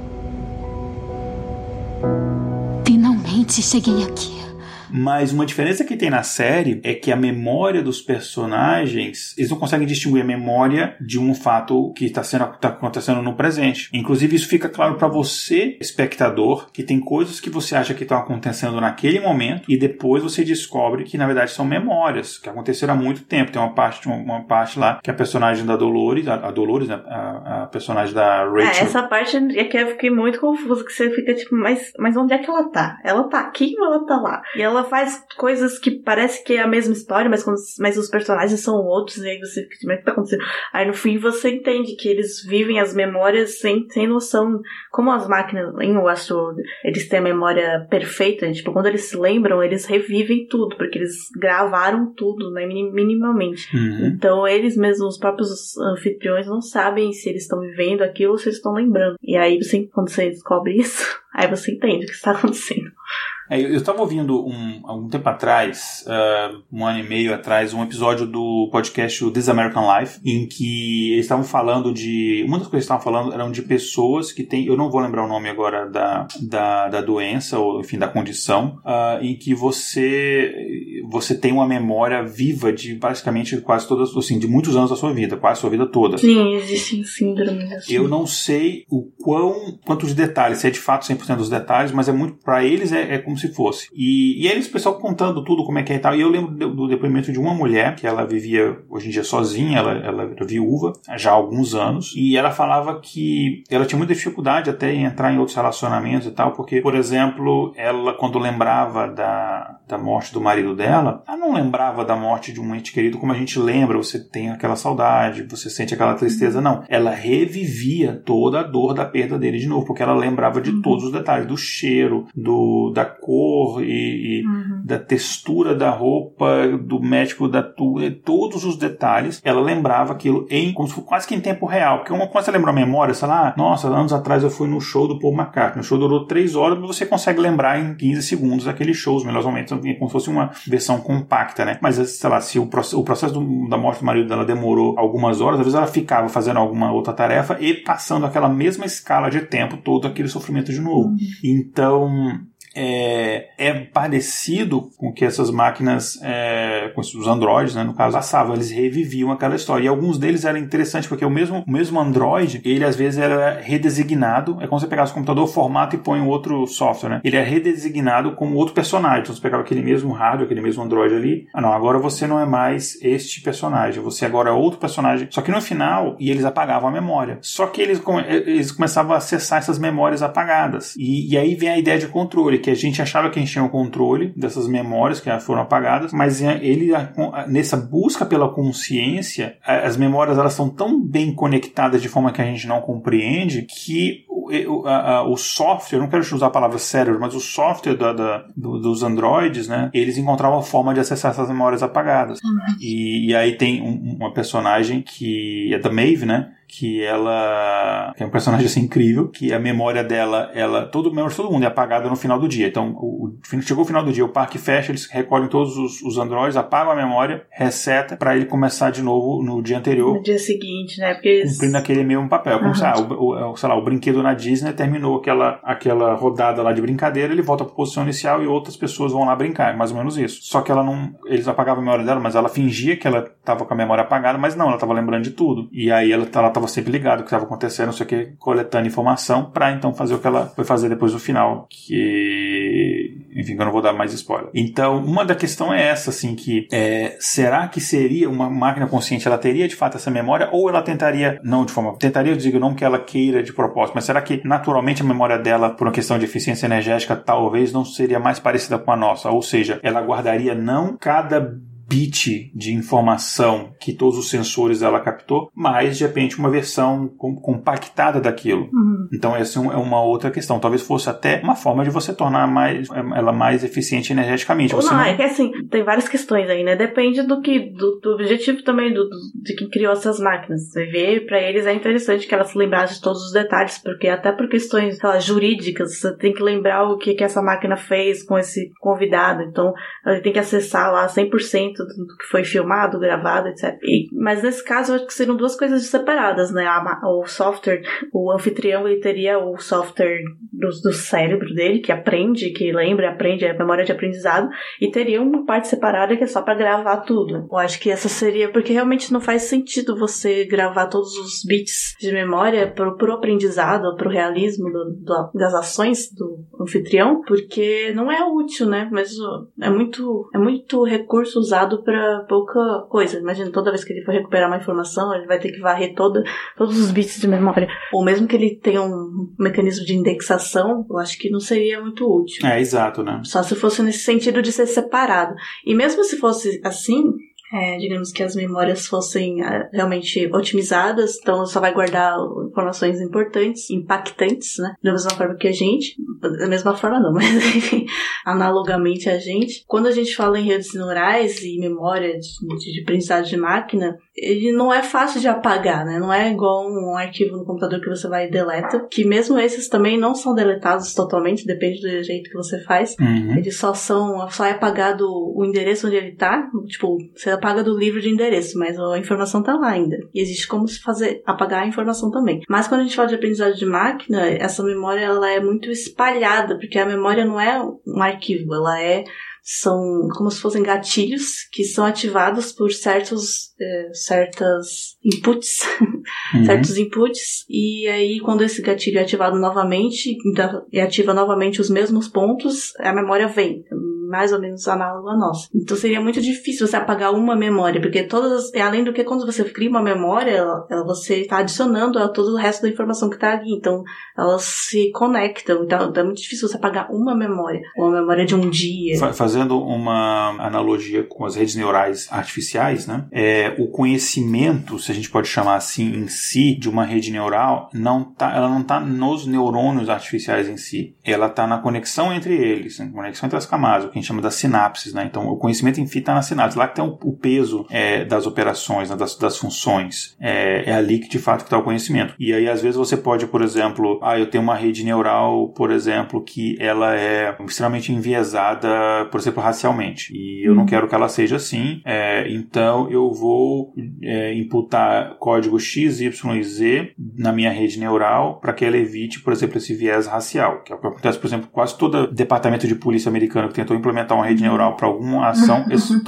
Finalmente cheguei aqui. Mas uma diferença que tem na série é que a memória dos personagens, eles não conseguem distinguir a memória de um fato que está acontecendo no presente. Inclusive, isso fica claro para você, espectador, que tem coisas que você acha que estão acontecendo naquele momento e depois você descobre que, na verdade, são memórias que aconteceram há muito tempo. Tem uma parte lá que a personagem da Dolores, a Dolores, né, a personagem da Rachel... essa parte é que eu fiquei muito confusa, que você fica tipo, mas onde é que ela tá? Ela tá aqui ou ela tá lá? E ela faz coisas que parece que é a mesma história, mas os personagens são outros, e aí você fica, como é que tá acontecendo? Aí no fim você entende que eles vivem as memórias sem noção, como as máquinas em Westworld, eles têm a memória perfeita, tipo, quando eles se lembram, eles revivem tudo, porque eles gravaram tudo, né, minimamente. Uhum. Então eles mesmos, os próprios anfitriões não sabem se eles estão vivendo aquilo ou se eles estão lembrando. E aí quando você descobre isso, aí você entende o que está acontecendo. Eu estava ouvindo algum tempo atrás, 1 ano e meio atrás, um episódio do podcast This American Life, em que eles estavam falando de... Uma das coisas que eles estavam falando eram de pessoas que têm... Eu não vou lembrar o nome agora da doença, ou enfim, da condição, em que você tem uma memória viva de praticamente quase todas, assim, de muitos anos da sua vida, quase a sua vida toda. Sim, existem síndromes assim. Eu não sei quantos detalhes, se é de fato 100% dos detalhes, mas é muito... Para eles é como se fosse. E eles, o pessoal contando tudo, como é que é e tal. E eu lembro do depoimento de uma mulher, que ela vivia hoje em dia sozinha, ela era viúva já há alguns anos, e ela falava que ela tinha muita dificuldade até em entrar em outros relacionamentos e tal, porque, por exemplo, ela, quando lembrava da morte do marido dela, ela não lembrava da morte de um ente querido como a gente lembra, você tem aquela saudade, você sente aquela tristeza, não. Ela revivia toda a dor da perda dele de novo, porque ela lembrava de todos os detalhes, do cheiro, da cor e da textura da roupa, do médico, todos os detalhes, ela lembrava aquilo quase que em tempo real, porque quando você lembra a memória, sei lá, nossa, anos atrás eu fui no show do Paul McCartney, o show durou 3 horas, mas você consegue lembrar em 15 segundos aquele show, os melhores momentos, como se fosse uma versão compacta, né? Mas, sei lá, se o processo da morte do marido dela demorou algumas horas, às vezes ela ficava fazendo alguma outra tarefa e passando aquela mesma escala de tempo, todo aquele sofrimento de novo. Então, é parecido com que essas máquinas, com os androides, né, no caso, passavam, eles reviviam aquela história. E alguns deles eram interessantes, porque o mesmo android, ele às vezes era redesignado, é como você pegasse o computador, formata e põe um outro software, né? Ele é redesignado como outro personagem. Então você pegava aquele mesmo hardware, aquele mesmo android ali, não, agora você não é mais este personagem, você agora é outro personagem. Só que no final, eles apagavam a memória. Só que eles começavam a acessar essas memórias apagadas. E aí vem a ideia de controle, que a gente achava que a gente tinha o controle dessas memórias que foram apagadas, mas nessa busca pela consciência, as memórias elas são tão bem conectadas de forma que a gente não compreende que o software, não quero usar a palavra cérebro, mas o software dos androides, né, eles encontravam a forma de acessar essas memórias apagadas. E aí tem uma personagem que é da Maeve, né, que ela é um personagem assim incrível, que a memória dela, todo mundo é apagado no final do dia. Então, chegou o final do dia, o parque fecha, eles recolhem todos os androides, apagam a memória, reseta pra ele começar de novo no dia anterior. No dia seguinte, né? Porque cumprindo aquele mesmo papel. Como sei lá, o brinquedo na Disney terminou aquela rodada lá de brincadeira, ele volta pra posição inicial e outras pessoas vão lá brincar, mais ou menos isso. Só que eles apagavam a memória dela, mas ela fingia que ela tava com a memória apagada, mas não, ela tava lembrando de tudo. E aí ela estava sempre ligada, o que estava acontecendo, não sei o que, coletando informação para então fazer o que ela foi fazer depois do final, que, enfim, eu não vou dar mais spoiler. Então, uma da questão é essa, assim, que será que seria uma máquina consciente, ela teria de fato essa memória, ou ela tentaria, eu digo não que ela queira de propósito, mas será que naturalmente a memória dela, por uma questão de eficiência energética, talvez não seria mais parecida com a nossa, ou seja, ela guardaria não cada bit de informação que todos os sensores ela captou, mas de repente uma versão compactada daquilo. Então essa é uma outra questão. Talvez fosse até uma forma de você tornar ela mais eficiente energeticamente. É que assim, tem várias questões aí, né? Depende do objetivo também de quem criou essas máquinas. Você vê, pra eles é interessante que elas se lembrassem de todos os detalhes, porque até por questões, sei lá, jurídicas, você tem que lembrar o que essa máquina fez com esse convidado. Então, ele tem que acessar lá 100% do que foi filmado, gravado, etc. Mas nesse caso, eu acho que seriam duas coisas separadas, né? O software, o anfitrião, ele teria o software do cérebro dele, que aprende, que lembra, aprende, a memória de aprendizado, e teria uma parte separada que é só pra gravar tudo. Eu acho que essa seria, porque realmente não faz sentido você gravar todos os bits de memória pro aprendizado, pro realismo das ações do anfitrião, porque não é útil, né? Mas é muito recurso usado pra pouca coisa. Imagina, toda vez que ele for recuperar uma informação, ele vai ter que varrer todos os bits de memória. Ou mesmo que ele tenha um mecanismo de indexação, eu acho que não seria muito útil. Exato, né? Só se fosse nesse sentido de ser separado. E mesmo se fosse assim, digamos que as memórias fossem realmente otimizadas, então só vai guardar informações importantes, impactantes, né? Da mesma forma que a gente, da mesma forma não, mas enfim, analogamente a gente. Quando a gente fala em redes neurais e memória de aprendizagem de máquina, ele não é fácil de apagar, né? Não é igual um arquivo no computador que você vai e deleta, que mesmo esses também não são deletados totalmente, depende do jeito que você faz. Eles só é apagado o endereço onde ele tá, tipo, você apaga do livro de endereço, mas a informação tá lá ainda. E existe como se apagar a informação também. Mas quando a gente fala de aprendizagem de máquina, essa memória ela é muito espalhada, porque a memória não é um arquivo, ela é são como se fossem gatilhos que são ativados por certas inputs, certos inputs, e aí quando esse gatilho é ativado novamente e ativa novamente os mesmos pontos, a memória vem, mais ou menos análogo à nossa. Então seria muito difícil você apagar uma memória, porque além do que quando você cria uma memória, você está adicionando a todo o resto da informação que está ali, então elas se conectam, então é muito difícil você apagar uma memória de um dia. Fazendo uma analogia com as redes neurais artificiais, né? O conhecimento, se a gente pode chamar assim, em si, de uma rede neural, ela não está nos neurônios artificiais em si, ela está na conexão entre eles, na conexão entre as camadas, o que a gente chama das sinapses, né? Então o conhecimento em si está nas sinapses, lá que tem o peso das operações, né? das funções, é ali que de fato está o conhecimento. E aí às vezes você pode, por exemplo, eu tenho uma rede neural, por exemplo, que ela é extremamente enviesada, por exemplo, racialmente, e eu não quero que ela seja assim, então eu vou imputar código X, Y e Z na minha rede neural para que ela evite, por exemplo, esse viés racial, que é o que acontece, por exemplo, quase todo departamento de polícia americano que tentou implementar uma rede neural para alguma ação,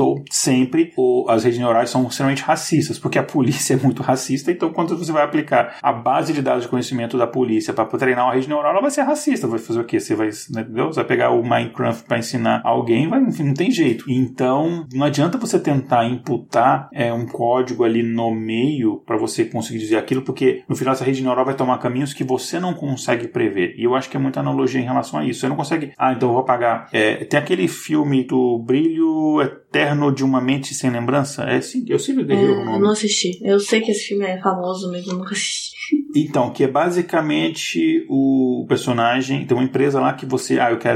as redes neurais são extremamente racistas, porque a polícia é muito racista, então quando você vai aplicar a base de dados de conhecimento da polícia para treinar uma rede neural, ela vai ser racista, vai fazer o quê? Você vai pegar o Minecraft para ensinar alguém, enfim, não tem jeito. Então, não adianta você tentar imputar um código ali no meio para você conseguir dizer aquilo, porque no final essa rede neural vai tomar caminhos que você não consegue prever. E eu acho que é muita analogia em relação a isso. Você não consegue, então eu vou apagar. Tem aquele filme do Brilho Eterno de uma Mente Sem Lembrança. Eu sempre ganhei o nome. Eu não assisti. Eu sei que esse filme é famoso, mas eu nunca assisti. Então, que é basicamente o personagem, tem uma empresa lá que você,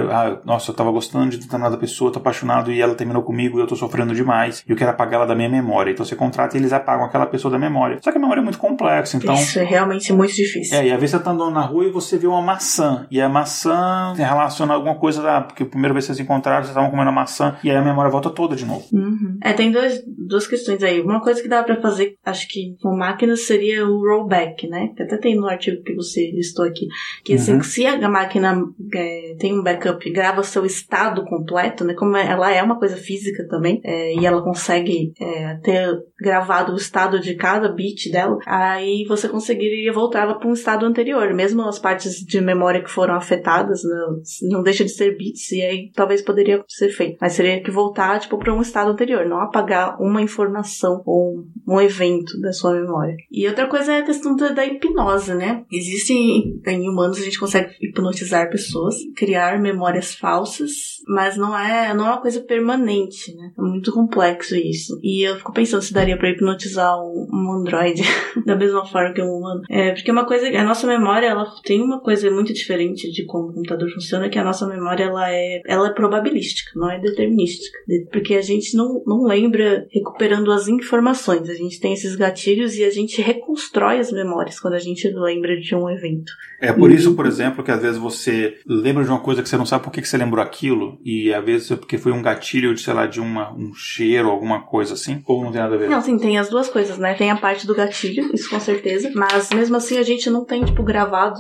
eu tava gostando de determinada pessoa, tô apaixonado e ela terminou comigo e eu tô sofrendo demais e eu quero apagar ela da minha memória. Então você contrata e eles apagam aquela pessoa da memória. Só que a memória é muito complexa, então... Isso é realmente muito difícil. E às vezes você tá andando na rua e você vê uma maçã, e a maçã relaciona alguma coisa, porque a primeira vez que vocês se encontraram, vocês estavam comendo a maçã, e aí a memória volta toda de novo. Uhum. Tem duas questões aí. Uma coisa que dá pra fazer, acho que com máquinas, seria o rollback, né? Que até tem no artigo que você listou aqui. Que assim, se a máquina tem um backup, grava seu estado completo, né? Como ela é uma coisa física também, e ela consegue ter gravado o estado de cada bit dela, aí você conseguiria voltar para um estado anterior. Mesmo as partes de memória que foram afetadas, não deixa de ser bits, e aí talvez poderia ser feito. Mas seria que voltar, para um estado anterior, não apagar uma informação ou um evento da sua memória. E outra coisa é a questão da hipnose, né? Existem, em humanos, a gente consegue hipnotizar pessoas, criar memórias falsas, mas não é uma coisa permanente, né? É muito complexo isso. E eu fico pensando se daria pra hipnotizar um androide da mesma forma que um humano. Porque uma coisa, a nossa memória, ela tem uma coisa muito diferente de como o computador funciona, que a nossa memória, ela é probabilística, não é determinística. Porque a gente não lembra recuperando as informações. A gente tem esses gatilhos e a gente reconstrói as memórias quando a gente lembra de um evento. É por isso, por exemplo, que às vezes você lembra de uma coisa que você não sabe por que você lembrou aquilo, e às vezes é porque foi um gatilho de, sei lá, de um cheiro, alguma coisa assim, ou não tem nada a ver? Não, sim, tem as duas coisas, né? Tem a parte do gatilho, isso com certeza, mas mesmo assim a gente não tem, gravado,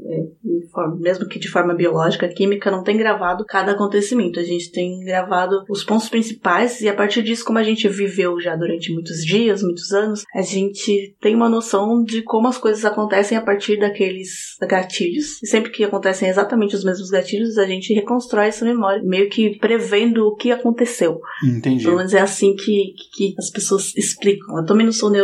mesmo que de forma biológica, química, não tem gravado cada acontecimento. A gente tem gravado os pontos principais, e a partir disso, como a gente viveu já durante muitos dias, muitos anos, a gente tem uma noção de como as coisas acontecem a partir daqueles gatilhos. E sempre que acontecem exatamente os mesmos gatilhos, a gente reconstrói essa memória, meio que prevendo o que aconteceu. Entendi. Pelo menos é assim que as pessoas explicam. Eu também não sou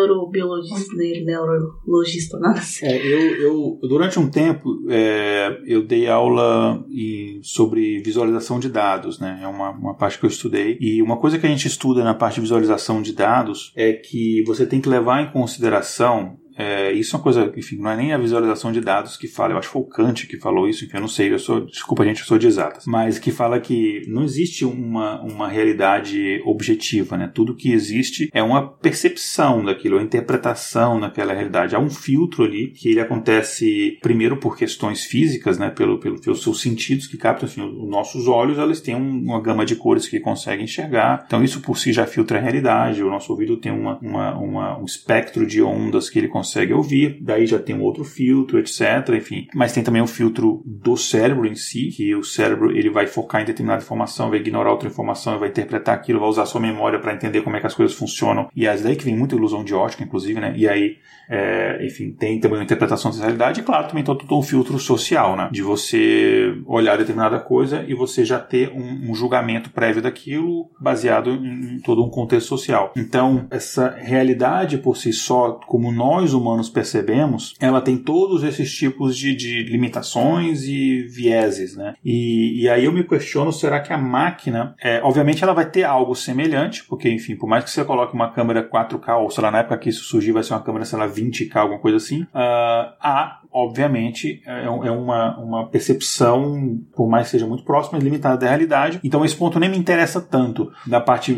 neurologista, nada assim. Eu durante um tempo, eu dei aula sobre visualização de dados, né? É uma parte que eu estudei. E uma coisa que a gente estuda na parte de visualização de dados é que você tem que levar em consideração isso é uma coisa, enfim, não é nem a visualização de dados que fala, eu acho que foi o Kant que falou isso, enfim, eu não sei, desculpa gente, eu sou de exatas, mas que fala que não existe uma realidade objetiva, né? Tudo que existe é uma percepção daquilo, uma interpretação daquela realidade. Há um filtro ali, que ele acontece primeiro por questões físicas, né? Pelos seus sentidos que captam, assim, os nossos olhos, eles têm uma gama de cores que conseguem enxergar, então isso por si já filtra a realidade, o nosso ouvido tem um espectro de ondas que ele consegue consegue ouvir, daí já tem um outro filtro, etc, enfim. Mas tem também o filtro do cérebro em si, que o cérebro ele vai focar em determinada informação, vai ignorar outra informação, vai interpretar aquilo, vai usar a sua memória para entender como é que as coisas funcionam. E é daí que vem muita ilusão de ótica, inclusive, né? E aí, enfim, tem também uma interpretação da realidade e, claro, também todo um filtro social, né? De você olhar determinada coisa e você já ter um julgamento prévio daquilo baseado em todo um contexto social. Então, essa realidade por si só, como nós humanos percebemos, ela tem todos esses tipos de limitações e vieses, né? E aí eu me questiono, será que a máquina, obviamente ela vai ter algo semelhante, porque, enfim, por mais que você coloque uma câmera 4K, ou sei lá, na época que isso surgir vai ser uma câmera, sei lá, 20K, alguma coisa assim, obviamente, é uma percepção, por mais que seja muito próxima, limitada da realidade. Então esse ponto nem me interessa tanto da parte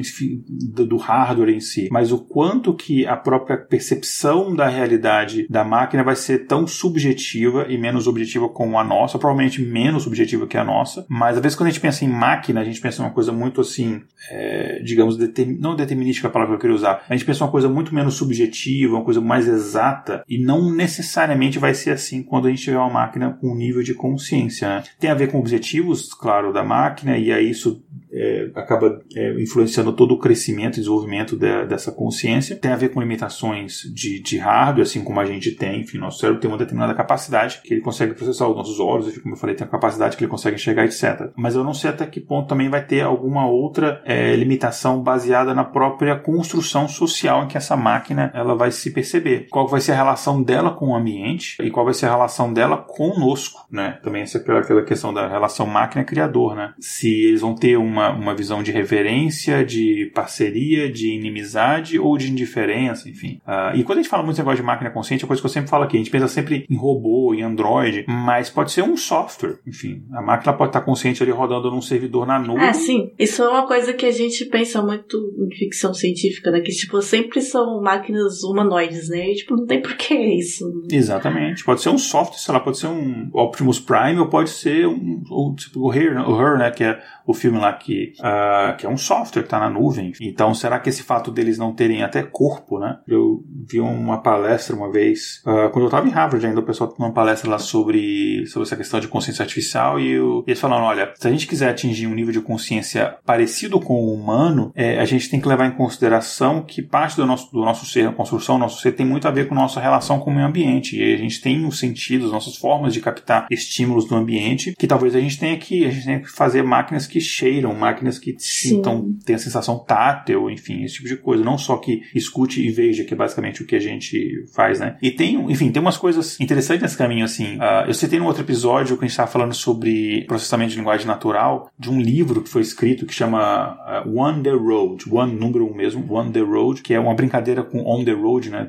do hardware em si, mas o quanto que a própria percepção da realidade da máquina vai ser tão subjetiva e menos objetiva como a nossa, provavelmente menos subjetiva que a nossa, mas às vezes quando a gente pensa em máquina, a gente pensa em uma coisa muito assim, digamos, não determinística, a palavra que eu queria usar, a gente pensa em uma coisa muito menos subjetiva, uma coisa mais exata, e não necessariamente vai ser assim quando a gente tiver uma máquina com um nível de consciência, né? Tem a ver com objetivos, claro, da máquina, e aí isso acaba influenciando todo o crescimento e desenvolvimento dessa consciência. Tem a ver com limitações de hardware, assim como a gente tem. Enfim, nosso cérebro tem uma determinada capacidade que ele consegue processar os nossos olhos, enfim, como eu falei, tem a capacidade que ele consegue enxergar, etc. Mas eu não sei até que ponto também vai ter alguma outra limitação baseada na própria construção social em que essa máquina ela vai se perceber. Qual vai ser a relação dela com o ambiente e qual vai ser a relação dela conosco, né? Também essa aquela questão da relação máquina-criador, né? Se eles vão ter uma visão de reverência, de parceria, de inimizade ou de indiferença, enfim. E quando a gente fala muito desse negócio de máquina consciente, é coisa que eu sempre falo aqui, a gente pensa sempre em robô, em Android, mas pode ser um software, enfim. A máquina pode estar consciente ali rodando num servidor na nuvem. Sim. Isso é uma coisa que a gente pensa muito em ficção científica, né? Que, tipo, sempre são máquinas humanoides, né? E, tipo, não tem porquê isso. Exatamente. Pode ser um software, sei lá, pode ser um Optimus Prime ou pode ser tipo o Her, né? Que é o filme lá que é um software que está na nuvem. Então, será que esse fato deles não terem até corpo, né? Eu vi uma palestra uma vez, quando eu estava em Harvard ainda, o pessoal tinha uma palestra lá sobre essa questão de consciência artificial e eles falaram, olha, se a gente quiser atingir um nível de consciência parecido com o humano, a gente tem que levar em consideração que parte do nosso ser, a construção do nosso ser, tem muito a ver com a nossa relação com o meio ambiente. E a gente tem os sentidos, nossas formas de captar estímulos do ambiente, que talvez a gente tenha que fazer máquinas que cheiram, máquinas que sintam, tem a sensação tátil, enfim, esse tipo de coisa. Não só que escute e veja, que é basicamente o que a gente faz, né? E tem umas coisas interessantes nesse caminho, assim. Eu citei num outro episódio que a gente estava falando sobre processamento de linguagem natural, de um livro que foi escrito que chama One the Road, número 1 mesmo, One the Road, que é uma brincadeira com On the Road, né?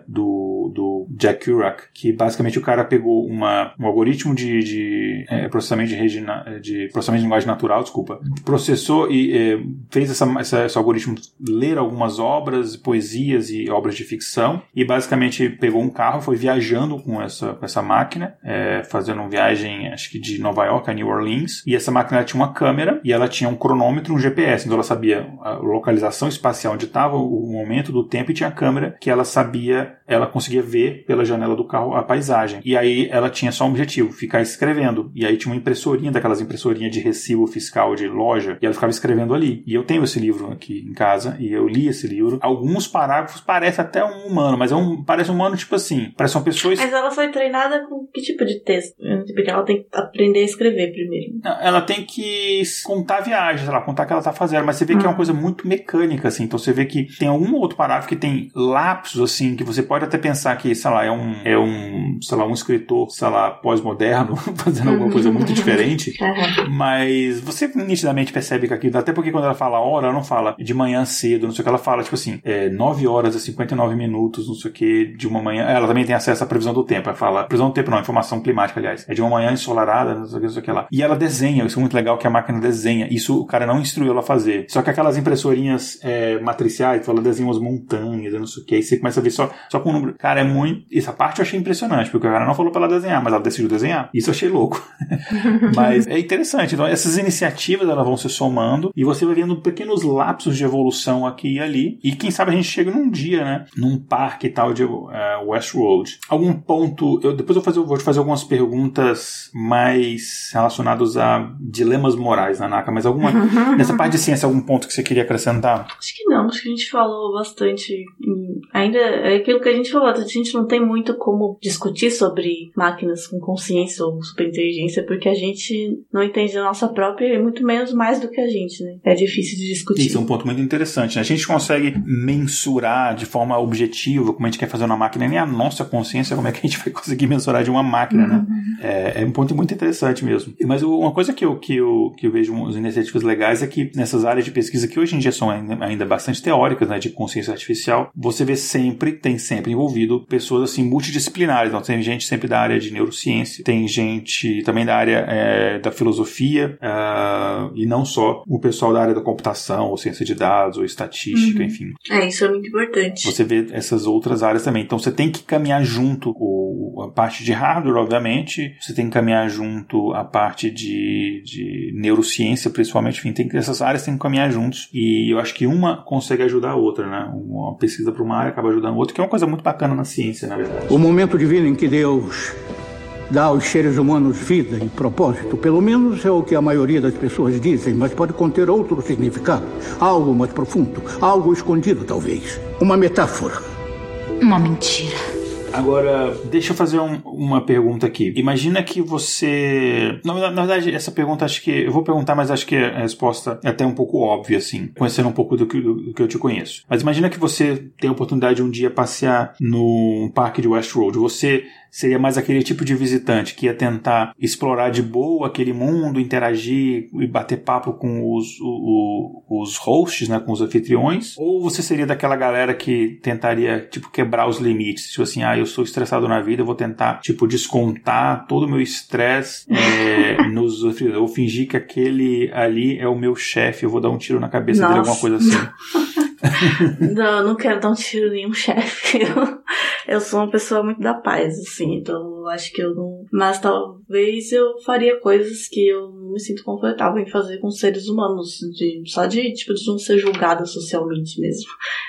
Do Jack Kerouac, que basicamente o cara pegou um algoritmo de processamento de processamento de linguagem natural, processou e fez esse algoritmo ler algumas obras, poesias e obras de ficção, e basicamente pegou um carro, foi viajando com essa máquina, fazendo uma viagem, acho que de Nova York a New Orleans, e essa máquina tinha uma câmera e ela tinha um cronômetro, um GPS, então ela sabia a localização espacial onde estava, o momento do tempo, e tinha a câmera que ela conseguia ver pela janela do carro a paisagem. E aí ela tinha só um objetivo, ficar escrevendo. E aí tinha uma impressorinha, daquelas impressorinhas de recibo fiscal de loja, e ela ficava escrevendo ali. E eu tenho esse livro aqui em casa, e eu li esse livro. Alguns parágrafos parecem até um humano, mas parece um humano tipo assim, parece uma pessoa... Mas ela foi treinada com que tipo de texto? Porque ela tem que aprender a escrever primeiro. Ela tem que contar a viagem, sei lá, contar o que ela tá fazendo, mas você vê que é uma coisa muito mecânica, assim. Então você vê que tem algum outro parágrafo que tem lapsos, assim, que você pode até pensar que, sei lá, é um escritor, sei lá, pós-moderno, fazendo alguma coisa muito diferente, mas você nitidamente percebe que aquilo, até porque quando ela fala hora, ela não fala de manhã cedo, não sei o que, ela fala, tipo assim, 9 horas e 59 minutos, não sei o que, de uma manhã, ela também tem acesso à previsão do tempo, ela fala, previsão do tempo não, informação climática, aliás, é de uma manhã ensolarada, não sei o que lá, e ela desenha, isso é muito legal que a máquina desenha, isso o cara não instruiu ela a fazer, só que aquelas impressorinhas matriciais, ela desenha umas montanhas, não sei o que, aí você começa a ver só com o número, cara, é muito essa parte eu achei impressionante, porque o cara não falou pra ela desenhar, mas ela decidiu desenhar. Isso eu achei louco. Mas é interessante. Então, essas iniciativas, elas vão se somando e você vai vendo pequenos lapsos de evolução aqui e ali. E quem sabe a gente chega num dia, né? Num parque e tal de Westworld. Algum ponto... Depois eu vou te fazer algumas perguntas mais relacionadas a dilemas morais, Nanaka, mas nessa parte de ciência, algum ponto que você queria acrescentar? Acho que não. Acho que a gente falou bastante. Ainda é aquilo que a gente falou. A gente não tem muito como discutir sobre máquinas com consciência ou superinteligência, porque a gente não entende a nossa própria e muito menos mais do que a gente, né? É difícil de discutir. Isso é um ponto muito interessante, né? A gente consegue mensurar de forma objetiva como a gente quer fazer uma máquina, nem a nossa consciência, como é que a gente vai conseguir mensurar de uma máquina, né? É um ponto muito interessante mesmo. Mas uma coisa que eu vejo umas iniciativas legais é que nessas áreas de pesquisa que hoje em dia são ainda bastante teóricas, né, de consciência artificial, você vê tem sempre envolvido pessoas assim multidisciplinares. Então tem gente sempre da área de neurociência, tem gente também da área da filosofia, e não só o pessoal da área da computação, ou ciência de dados, ou estatística, enfim. Isso é muito importante. Você vê essas outras áreas também. Então você tem que caminhar junto a parte de hardware, obviamente, você tem que caminhar junto a parte de neurociência, principalmente, enfim, essas áreas têm que caminhar juntos, e eu acho que uma consegue ajudar a outra, né? Uma pesquisa para uma área acaba ajudando a outra, que é uma coisa muito bacana na ciência, na verdade. O momento divino em que Deus dá aos seres humanos vida e propósito, pelo menos é o que a maioria das pessoas dizem, mas pode conter outro significado, algo mais profundo, algo escondido talvez, uma metáfora. Uma mentira. Agora, deixa eu fazer uma pergunta aqui. Imagina que você... Na verdade, essa pergunta acho que... Eu vou perguntar, mas acho que a resposta é até um pouco óbvia, assim, conhecendo um pouco do que eu te conheço. Mas imagina que você tem a oportunidade de um dia passear no parque de Westworld. Você seria mais aquele tipo de visitante que ia tentar explorar de boa aquele mundo, interagir e bater papo com os hosts, né, com os anfitriões? Ou você seria daquela galera que tentaria, tipo, quebrar os limites? Tipo assim, eu sou estressado na vida, eu vou tentar, tipo, descontar todo o meu estresse nos anfitriões. Eu fingir que aquele ali é o meu chefe, eu vou dar um tiro na cabeça dele, alguma coisa assim. Não, eu não quero dar um tiro em nenhum chefe. Eu sou uma pessoa muito da paz, assim, então eu acho que eu não... Mas talvez eu faria coisas que eu não me sinto confortável em fazer com seres humanos, só de não ser julgada socialmente mesmo.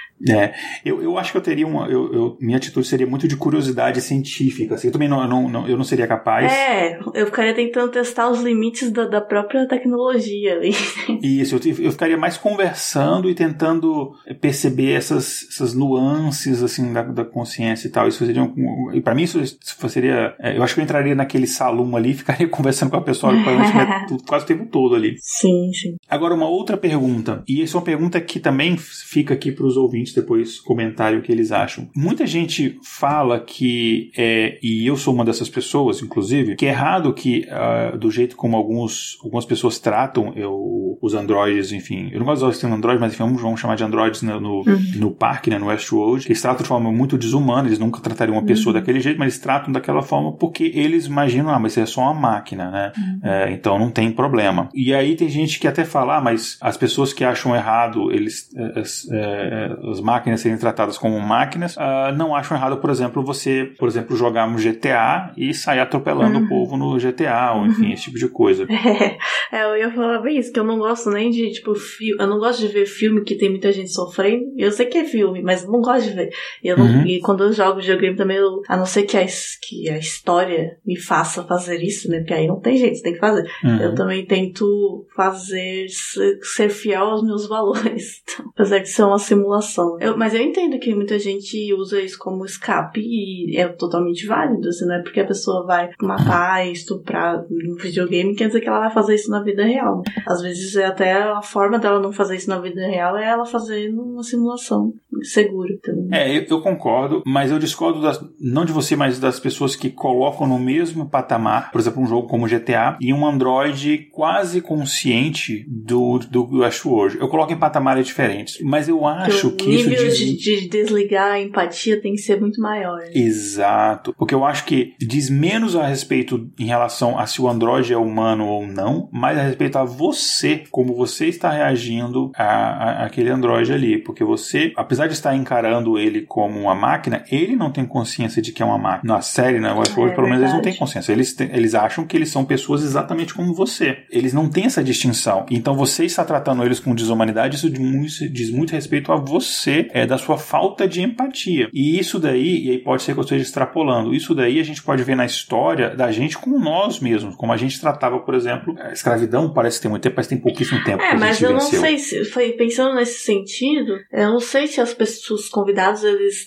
Eu acho que eu teria minha atitude seria muito de curiosidade científica, assim, eu também eu não seria capaz. Eu ficaria tentando testar os limites da própria tecnologia ali. Isso, eu ficaria mais conversando e tentando perceber essas nuances, assim, da consciência e tal. Isso seria e pra mim isso seria, eu acho que eu entraria naquele salão ali e ficaria conversando com a pessoa quase o tempo todo ali. Sim. Agora, uma outra pergunta, e essa é uma pergunta que também fica aqui pros ouvintes depois comentarem o que eles acham. Muita gente fala que, e eu sou uma dessas pessoas, inclusive, que é errado que, do jeito como algumas pessoas tratam os androides, enfim, eu não gosto de ter um android, mas enfim, vamos chamar de androides no parque, né, no Westworld, que eles tratam de forma muito desumana, eles nunca tratariam uma pessoa daquele jeito, mas eles tratam daquela forma porque eles imaginam, mas isso é só uma máquina, né? Então não tem problema. E aí tem gente que até fala, mas as pessoas que acham errado as máquinas serem tratadas como máquinas, não acham errado, por exemplo, você, jogar um GTA e sair atropelando o povo no GTA, ou enfim, esse tipo de coisa. Eu ia falar bem isso, que eu não gosto nem de, eu não gosto de ver filme que tem muita gente sofrendo. Eu sei que é filme, mas eu não gosto de ver. E quando eu jogo videogame também, a não ser que a história me faça fazer isso, né? Porque aí não tem jeito, você tem que fazer. Eu também tento ser fiel aos meus valores. Apesar de ser uma simulação. Mas eu entendo que muita gente usa isso como escape e é totalmente válido, assim, não é porque a pessoa vai matar e estuprar no videogame, quer dizer que ela vai fazer isso na vida real. Às vezes até a forma dela não fazer isso na vida real é ela fazer numa simulação segura. Então... eu concordo, mas eu discordo não de você, mas das pessoas que colocam no mesmo patamar, por exemplo, um jogo como GTA e um Android quase consciente do Westworld. Eu coloco em patamares diferentes, mas eu acho que o nível de desligar a empatia tem que ser muito maior. Exato. Porque eu acho que diz menos a respeito em relação a se o Android é humano ou não, mais a respeito a você, como você está reagindo àquele Android ali. Porque você, apesar apesar de estar encarando ele como uma máquina, ele não tem consciência de que é uma máquina. Na série, né, Westworld, pelo menos eles não têm consciência. Eles acham que eles são pessoas exatamente como você. Eles não têm essa distinção. Então você está tratando eles com desumanidade, isso diz muito respeito a você, da sua falta de empatia. E isso daí, e aí pode ser que eu esteja extrapolando, isso daí a gente pode ver na história da gente com nós mesmos, como a gente tratava, por exemplo, a escravidão parece ter muito tempo, mas tem pouquíssimo tempo que a gente mas eu venceu. não sei se, foi pensando nesse sentido, eu não sei se as pessoas, os convidados,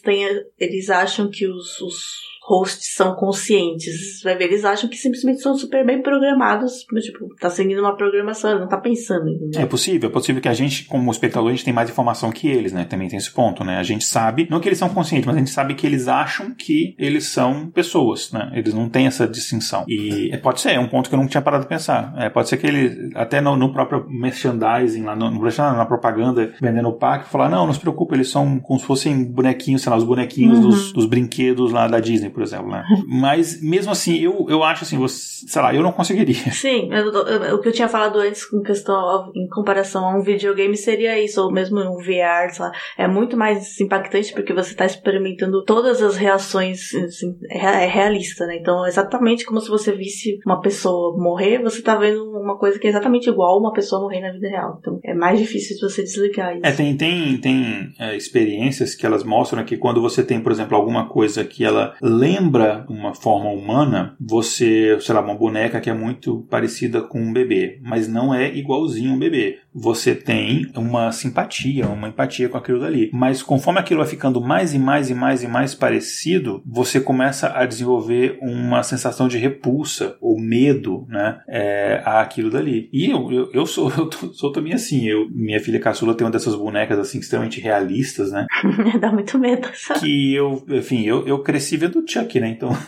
eles acham que os hosts são conscientes. Vai ver, eles acham que simplesmente são super bem programados, tipo, tá seguindo uma programação, não tá pensando. Entendeu? É possível que a gente, como espectador, a gente tem mais informação que eles, né? Também tem esse ponto, né? A gente sabe, não que eles são conscientes, mas a gente sabe que eles acham que eles são pessoas, né? Eles não têm essa distinção. E pode ser, é um ponto que eu não tinha parado de pensar. Pode ser que ele, até no próprio merchandising, lá na propaganda, vendendo o parque, falar, não se preocupe, eles são como se fossem bonequinhos, sei lá, os bonequinhos dos brinquedos lá da Disney, por exemplo, né? Mas, mesmo assim, eu acho assim, sei lá, eu não conseguiria. Sim, o que eu tinha falado antes em comparação a um videogame seria isso, ou mesmo um VR, sei lá, é muito mais impactante porque você está experimentando todas as reações, assim, é realista, né? Então, exatamente como se você visse uma pessoa morrer, você tá vendo uma coisa que é exatamente igual a uma pessoa morrer na vida real. Então, é mais difícil de você desligar isso. Tem experiências que elas mostram que quando você tem, por exemplo, alguma coisa que ela lembra uma forma humana, sei lá, uma boneca que é muito parecida com um bebê, mas não é igualzinho um bebê. Você tem uma simpatia, uma empatia com aquilo dali. Mas conforme aquilo vai ficando mais e mais e mais e mais parecido, você começa a desenvolver uma sensação de repulsa ou medo, né, àquilo dali. E eu sou também assim. Minha filha caçula tem uma dessas bonecas assim extremamente realistas, né? Dá muito medo, sabe? Que eu cresci vendo Chuck, né? Então.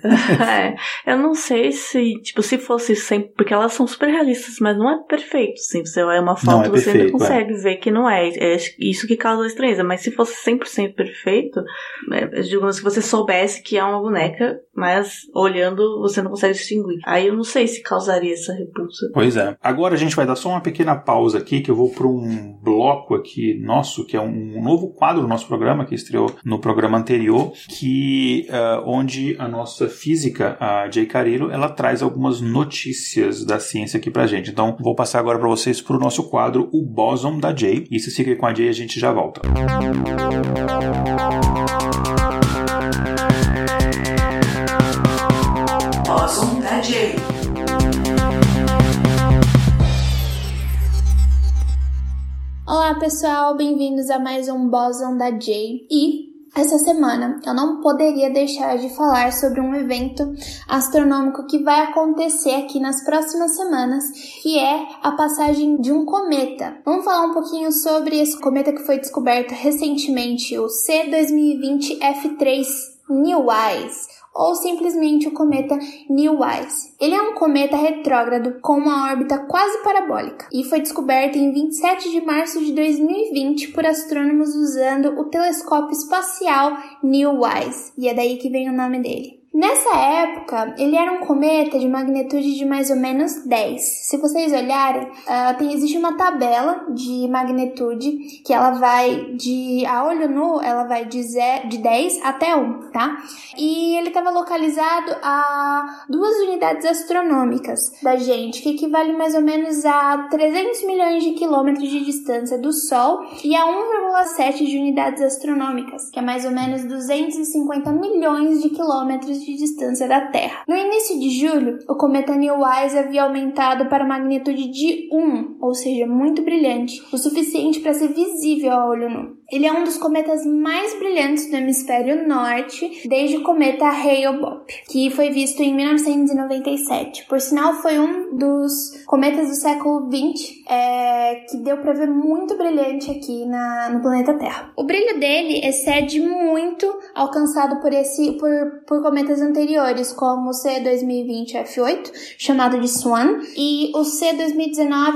Eu não sei se fosse sempre, porque elas são super realistas, mas não é perfeito, assim, você vai uma foto, você ainda consegue ver que não é isso que causa estranheza, mas se fosse 100% perfeito, digamos que você soubesse que é uma boneca, mas olhando você não consegue distinguir, aí eu não sei se causaria essa repulsa. Pois é. Agora a gente vai dar só uma pequena pausa aqui, que eu vou para um bloco aqui nosso, que é um novo quadro do nosso programa, que estreou no programa anterior, que onde a nossa física, a Jay Carillo, ela traz algumas notícias da ciência aqui pra gente. Então, vou passar agora para vocês pro nosso quadro, o Bóson da Jay. E se siga com a Jay, a gente já volta. Bóson da Jay. Olá pessoal, bem-vindos a mais um Bóson da Jay. E essa semana eu não poderia deixar de falar sobre um evento astronômico que vai acontecer aqui nas próximas semanas, que é a passagem de um cometa. Vamos falar um pouquinho sobre esse cometa que foi descoberto recentemente, o C2020 F3 Neowise, ou simplesmente o cometa Neowise. Ele é um cometa retrógrado com uma órbita quase parabólica e foi descoberto em 27 de março de 2020 por astrônomos usando o telescópio espacial Neowise, e é daí que vem o nome dele. Nessa época, ele era um cometa de magnitude de mais ou menos 10. Se vocês olharem, existe uma tabela de magnitude que ela vai a olho nu, ela vai de 10 até 1, tá? E ele estava localizado a 2 unidades astronômicas da gente, que equivale mais ou menos a 300 milhões de quilômetros de distância do Sol, e a 1,7 de unidades astronômicas, que é mais ou menos 250 milhões de quilômetros de distância da Terra. No início de julho, o cometa Neowise havia aumentado para magnitude de 1, ou seja, muito brilhante, o suficiente para ser visível a olho nu. Ele é um dos cometas mais brilhantes do hemisfério norte, desde o cometa Hale-Bopp, que foi visto em 1997. Por sinal, foi um dos cometas do século XX que deu para ver muito brilhante aqui no planeta Terra. O brilho dele excede muito alcançado por cometas anteriores, como o C2020 F8, chamado de Swan, e o C2019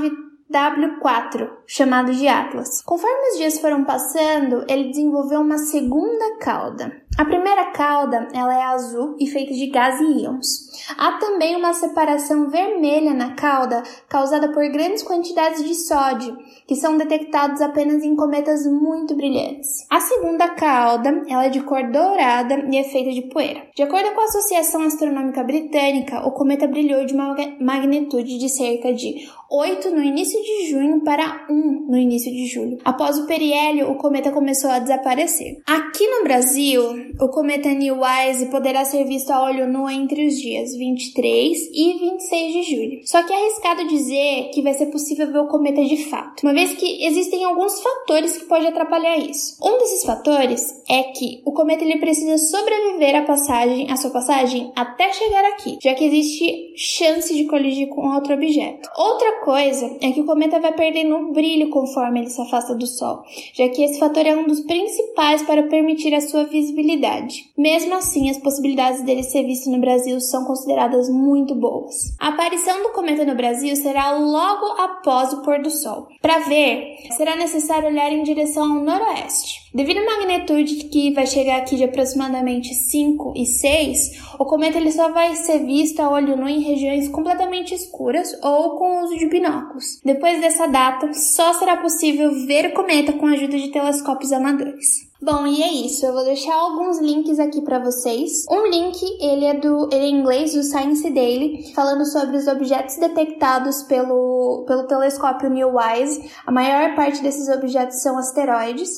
W4, chamado de Atlas. Conforme os dias foram passando, ele desenvolveu uma segunda cauda. A primeira cauda, ela é azul e feita de gás e íons. Há também uma separação vermelha na cauda causada por grandes quantidades de sódio, que são detectados apenas em cometas muito brilhantes. A segunda cauda, ela é de cor dourada e é feita de poeira. De acordo com a Associação Astronômica Britânica, o cometa brilhou de uma magnitude de cerca de 8 no início de junho para 1 no início de julho. Após o periélio, o cometa começou a desaparecer. Aqui no Brasil, o cometa Neowise poderá ser visto a olho nu entre os dias 23 e 26 de julho. Só que é arriscado dizer que vai ser possível ver o cometa de fato, uma vez que existem alguns fatores que podem atrapalhar isso. Um desses fatores é que o cometa ele precisa sobreviver à sua passagem até chegar aqui, já que existe chance de colidir com outro objeto. Outra coisa é que o cometa vai perdendo o brilho conforme ele se afasta do Sol, já que esse fator é um dos principais para permitir a sua visibilidade. Mesmo assim, as possibilidades dele ser visto no Brasil são consideradas muito boas. A aparição do cometa no Brasil será logo após o pôr do Sol. Para ver, será necessário olhar em direção ao noroeste. Devido à magnitude que vai chegar aqui de aproximadamente 5 e 6, o cometa ele só vai ser visto a olho nu em regiões completamente escuras ou com o uso de binóculos. Depois dessa data, só será possível ver o cometa com a ajuda de telescópios amadores. Bom, e é isso. Eu vou deixar alguns links aqui pra vocês. Um link, ele é em inglês, do Science Daily, falando sobre os objetos detectados pelo telescópio Neowise. A maior parte desses objetos são asteroides.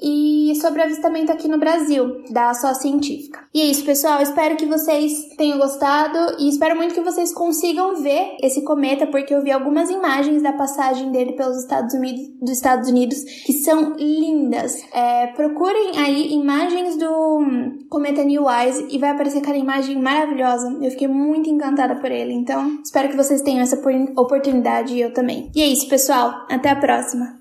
E sobre o avistamento aqui no Brasil, da Só Científica. E é isso, pessoal. Espero que vocês tenham gostado e espero muito que vocês consigam ver esse cometa, porque eu vi algumas imagens da passagem dele pelos Estados Unidos que são lindas. Procurem aí imagens do cometa Neowise e vai aparecer aquela imagem maravilhosa. Eu fiquei muito encantada por ele, então espero que vocês tenham essa oportunidade e eu também. E é isso, pessoal. Até a próxima.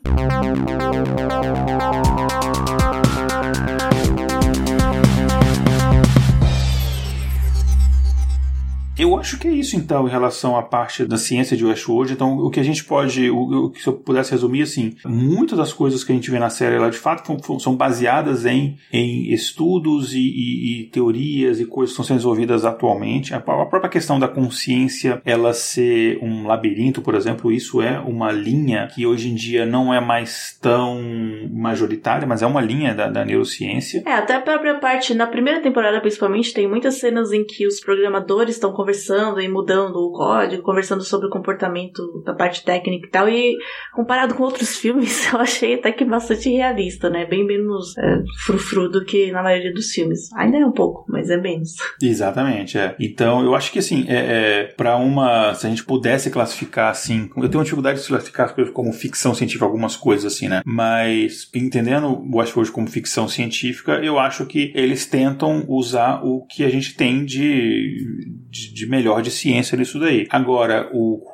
Eu acho que é isso, então, em relação à parte da ciência de Westworld. Então, o que a gente pode, se eu pudesse resumir, assim, muitas das coisas que a gente vê na série lá, de fato, são baseadas em estudos e teorias e coisas que estão sendo desenvolvidas atualmente. A própria questão da consciência, ela ser um labirinto, por exemplo, isso é uma linha que hoje em dia não é mais tão majoritária, mas é uma linha da neurociência. Até a própria parte, na primeira temporada, principalmente, tem muitas cenas em que os programadores estão conversando e mudando o código, conversando sobre o comportamento da parte técnica e tal, e comparado com outros filmes, eu achei até que bastante realista, né? Bem menos frufru do que na maioria dos filmes. Ainda é um pouco, mas é menos. Exatamente, Então, eu acho que, assim, se a gente pudesse classificar, assim, eu tenho uma dificuldade de classificar as coisas como ficção científica, algumas coisas, assim, né? Mas, entendendo o Westworld como ficção científica, eu acho que eles tentam usar o que a gente tem de melhor de ciência nisso daí. Agora,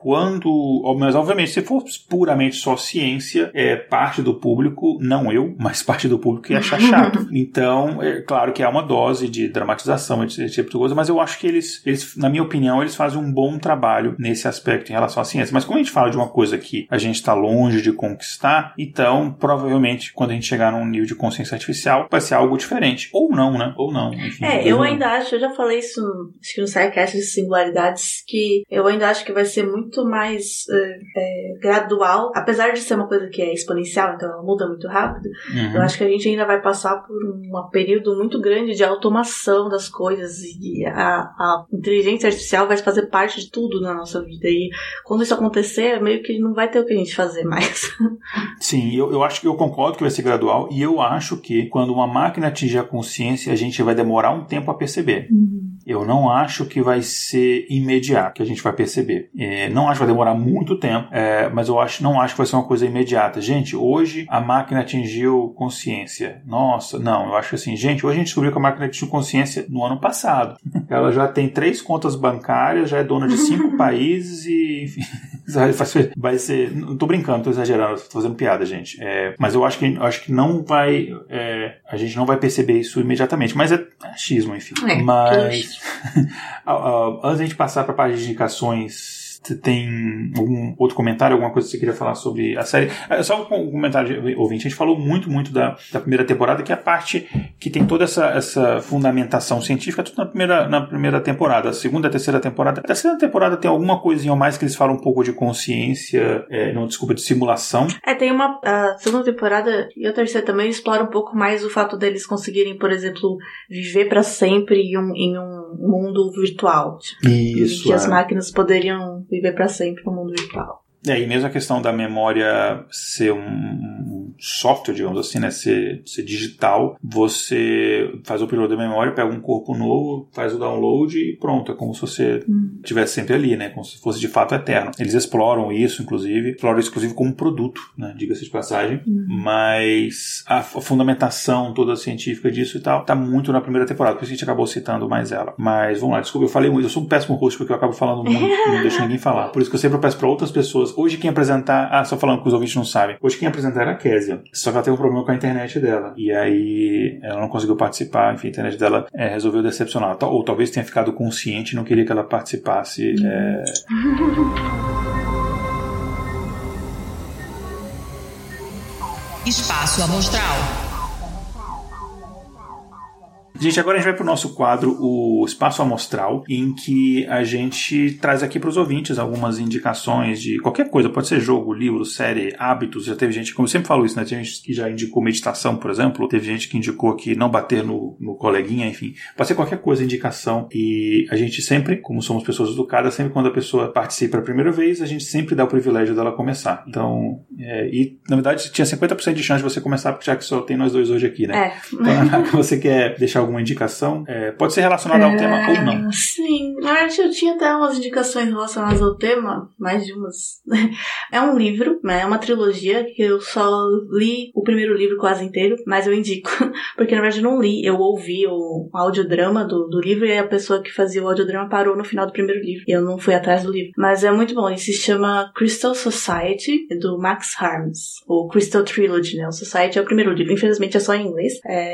mas obviamente, se for puramente só ciência, parte do público, não eu, mas parte do público ia achar chato. Então, é claro que há uma dose de dramatização, esse tipo de coisa, mas eu acho que eles, na minha opinião, eles fazem um bom trabalho nesse aspecto em relação à ciência. Mas como a gente fala de uma coisa que a gente está longe de conquistar, então, provavelmente, quando a gente chegar num nível de consciência artificial, vai ser algo diferente. Ou não, né? Ou não. Enfim, eu ainda acho, eu já falei isso, acho que no SciCast de singularidades, que eu ainda acho que vai ser muito mais gradual, apesar de ser uma coisa que é exponencial, então ela muda muito rápido. Eu acho que a gente ainda vai passar por um período muito grande de automação das coisas e a inteligência artificial vai fazer parte de tudo na nossa vida, e quando isso acontecer, meio que não vai ter o que a gente fazer mais. Sim, eu acho que eu concordo que vai ser gradual, e eu acho que quando uma máquina atingir a consciência, a gente vai demorar um tempo a perceber. Eu não acho que vai ser imediato que a gente vai perceber. Não acho que vai demorar muito tempo, mas não acho que vai ser uma coisa imediata. Gente, hoje a máquina atingiu consciência. Nossa, não, eu acho assim, gente, hoje a gente descobriu que a máquina atingiu consciência no ano passado. Ela já tem 3 contas bancárias, já é dona de 5 países e, enfim, vai ser, não tô brincando, tô exagerando, tô fazendo piada, gente. Mas eu acho que não vai, a gente não vai perceber isso imediatamente, mas é achismo, enfim. Mas antes da gente passar para a parte de indicações Você tem algum outro comentário, alguma coisa que você queria falar sobre a série? Só um comentário, ouvinte. A gente falou muito da primeira temporada, que é a parte que tem toda essa fundamentação científica, tudo na primeira temporada. A segunda e a terceira temporada. A terceira temporada tem alguma coisinha a mais que eles falam um pouco de consciência, de simulação. Tem a segunda temporada e a terceira também explora um pouco mais o fato deles conseguirem, por exemplo, viver pra sempre em um mundo virtual. Isso. Que as máquinas poderiam viver pra sempre no mundo virtual. E mesmo a questão da memória ser um software, digamos assim, né, ser digital, você faz o upload da memória, pega um corpo novo, faz o download e pronto, é como se você estivesse sempre ali, né, como se fosse de fato eterno. Eles exploram isso, inclusive como um produto, né, diga-se de passagem, mas a fundamentação toda científica disso e tal, tá muito na primeira temporada, por isso que a gente acabou citando mais ela. Mas vamos lá, desculpa, eu falei muito, eu sou um péssimo host porque eu acabo falando muito, não deixo ninguém falar. Por isso que eu sempre peço para outras pessoas. Hoje quem apresentar... só falando que os ouvintes não sabem. Hoje quem apresentar era a Kézia. Só que ela teve um problema com a internet dela. E aí ela não conseguiu participar. Enfim, a internet dela resolveu decepcionar. Ou talvez tenha ficado consciente e não queria que ela participasse. Espaço Amostral. Gente, agora a gente vai para o nosso quadro, o Espaço Amostral, em que a gente traz aqui para os ouvintes algumas indicações de qualquer coisa. Pode ser jogo, livro, série, hábitos. Já teve gente, como eu sempre falo isso, né? Tem gente que já indicou meditação, por exemplo. Teve gente que indicou que não bater no coleguinha, enfim. Pode ser qualquer coisa, indicação. E a gente sempre, como somos pessoas educadas, sempre quando a pessoa participa a primeira vez, a gente sempre dá o privilégio dela começar. Então, e na verdade tinha 50% de chance de você começar, porque já que só tem nós dois hoje aqui, né? Então, você quer deixar alguma indicação? Pode ser relacionada ao tema ou não. Sim, na verdade eu tinha até umas indicações relacionadas ao tema, mais de umas. É um livro, né? É uma trilogia que eu só li o primeiro livro quase inteiro, mas eu indico, porque na verdade eu não li, eu ouvi o audiodrama do livro e a pessoa que fazia o audiodrama parou no final do primeiro livro e eu não fui atrás do livro, mas é muito bom. Ele se chama Crystal Society, do Max Harms, ou Crystal Trilogy, né? O Society é o primeiro livro, infelizmente é só em inglês,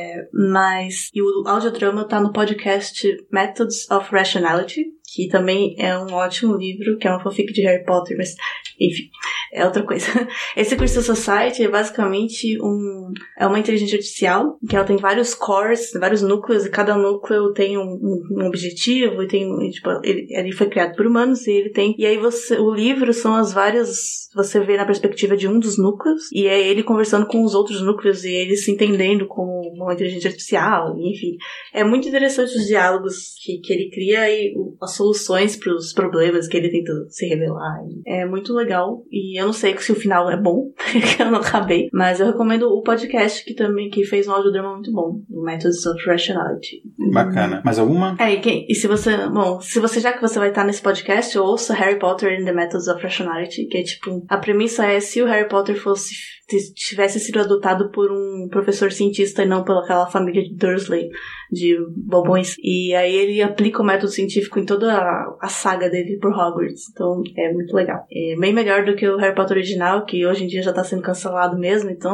e o audiodrama tá no podcast Methods of Rationality, que também é um ótimo livro, que é uma fanfic de Harry Potter, mas enfim, é outra coisa. Esse Crystal Society é basicamente uma inteligência artificial, que ela tem vários cores, vários núcleos, e cada núcleo tem um objetivo, e ele foi criado por humanos, e aí o livro são as várias, você vê na perspectiva de um dos núcleos, e é ele conversando com os outros núcleos, e eles se entendendo como uma inteligência artificial, e enfim. É muito interessante os diálogos que ele cria e as soluções para os problemas que ele tenta se revelar. É muito legal. E eu não sei se o final é bom, porque eu não acabei. Mas eu recomendo o podcast que fez um audiodrama muito bom, do Methods of Rationality. Bacana. Mais alguma? E se você já que você vai estar nesse podcast, ouça Harry Potter and the Methods of Rationality, que é tipo, a premissa é se o Harry Potter tivesse sido adotado por um professor cientista e não pela aquela família de Dursley, de bobões. E aí ele aplica o método científico em toda a saga dele por Hogwarts. Então é muito legal. É bem melhor do que o Harry Potter original, que hoje em dia já tá sendo cancelado mesmo, então...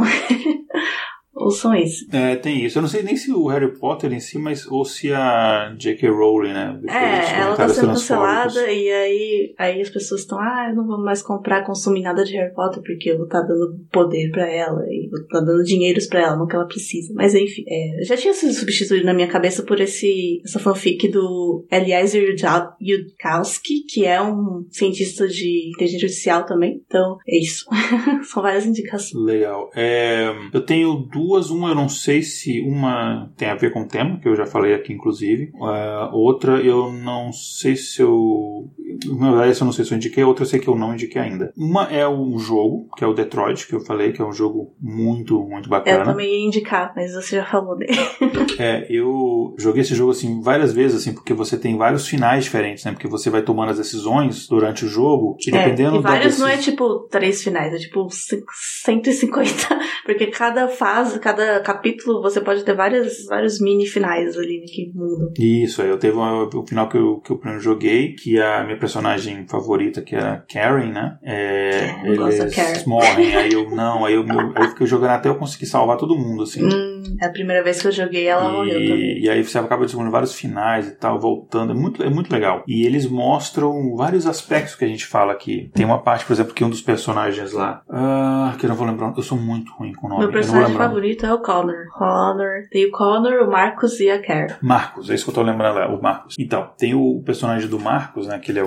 ouçam isso. Tem isso. Eu não sei nem se o Harry Potter em si, ou se a J.K. Rowling, né? Ela tá sendo cancelada e aí as pessoas estão, eu não vou mais consumir nada de Harry Potter porque eu vou estar dando poder pra ela e vou estar dando dinheiros pra ela, não que ela precisa. Mas enfim, já tinha sido substituído na minha cabeça por essa fanfic do Eliezer Yudkowsky, que é um cientista de inteligência artificial também. Então, é isso. São várias indicações. Legal. Eu tenho duas. Uma, eu não sei se uma tem a ver com o tema, que eu já falei aqui, inclusive. Outra, eu não sei se eu... Na verdade, eu não sei se eu indiquei. Outra, eu sei que eu não indiquei ainda. Uma é um jogo, que é o Detroit, que eu falei, que é um jogo muito, muito bacana. Eu também ia indicar, mas você já falou dele. Eu joguei esse jogo, assim, várias vezes, assim, porque você tem vários finais diferentes, né? Porque você vai tomando as decisões durante o jogo, e dependendo... E vários não é, tipo, 3 finais, é, tipo, 150, porque cada fase, cada capítulo, você pode ter vários mini finais ali que mudam. Isso, aí eu teve o final que eu joguei, que a minha personagem favorita, que era Karen, né? Eles morrem, aí eu fiquei jogando até eu conseguir salvar todo mundo, assim. A primeira vez que eu joguei, ela morreu também. E aí você acaba descobrindo vários finais e tal, voltando. É muito legal. E eles mostram vários aspectos que a gente fala aqui. Tem uma parte, por exemplo, que um dos personagens lá... que eu não vou lembrar. Eu sou muito ruim com o nome. Meu personagem favorito é o Connor. Tem o Connor, o Marcus e a Carol. Marcus, é isso que eu tô lembrando lá, o Marcus. Então, tem o personagem do Marcus, né, que ele é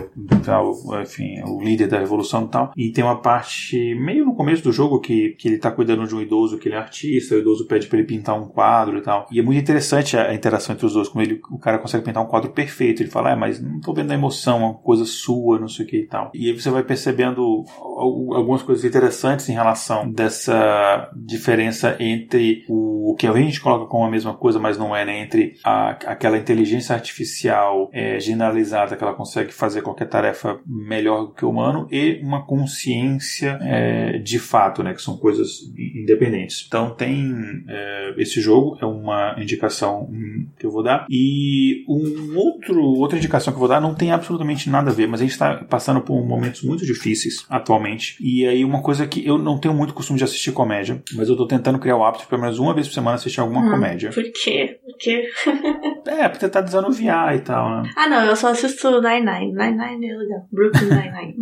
o líder da revolução e tal, e tem uma parte meio no começo do jogo que ele tá cuidando de um idoso, que ele é artista, o idoso pede pra ele pintar um quadro e tal, e é muito interessante a interação entre os dois, como o cara consegue pintar um quadro perfeito, ele fala, mas não tô vendo a emoção, uma coisa sua, não sei o que e tal, e aí você vai percebendo algumas coisas interessantes em relação dessa diferença entre o que a gente coloca como a mesma coisa, mas não é, né, entre aquela inteligência artificial generalizada que ela consegue fazer qualquer tarefa melhor do que o humano e uma consciência de fato, né, que são coisas independentes. Então tem esse jogo, é uma indicação que eu vou dar, e outra indicação que eu vou dar não tem absolutamente nada a ver, mas a gente está passando por momentos muito difíceis atualmente, e aí uma coisa que eu não tenho muito costume de assistir comédia, mas eu estou tentando criar o hábito de pelo menos uma vez por semana assistir alguma comédia. Por quê? Pra tentar desanuviar e tal, né? Não, eu só assisto Nine-Nine. Nine-Nine é legal. Brooklyn Nine-Nine.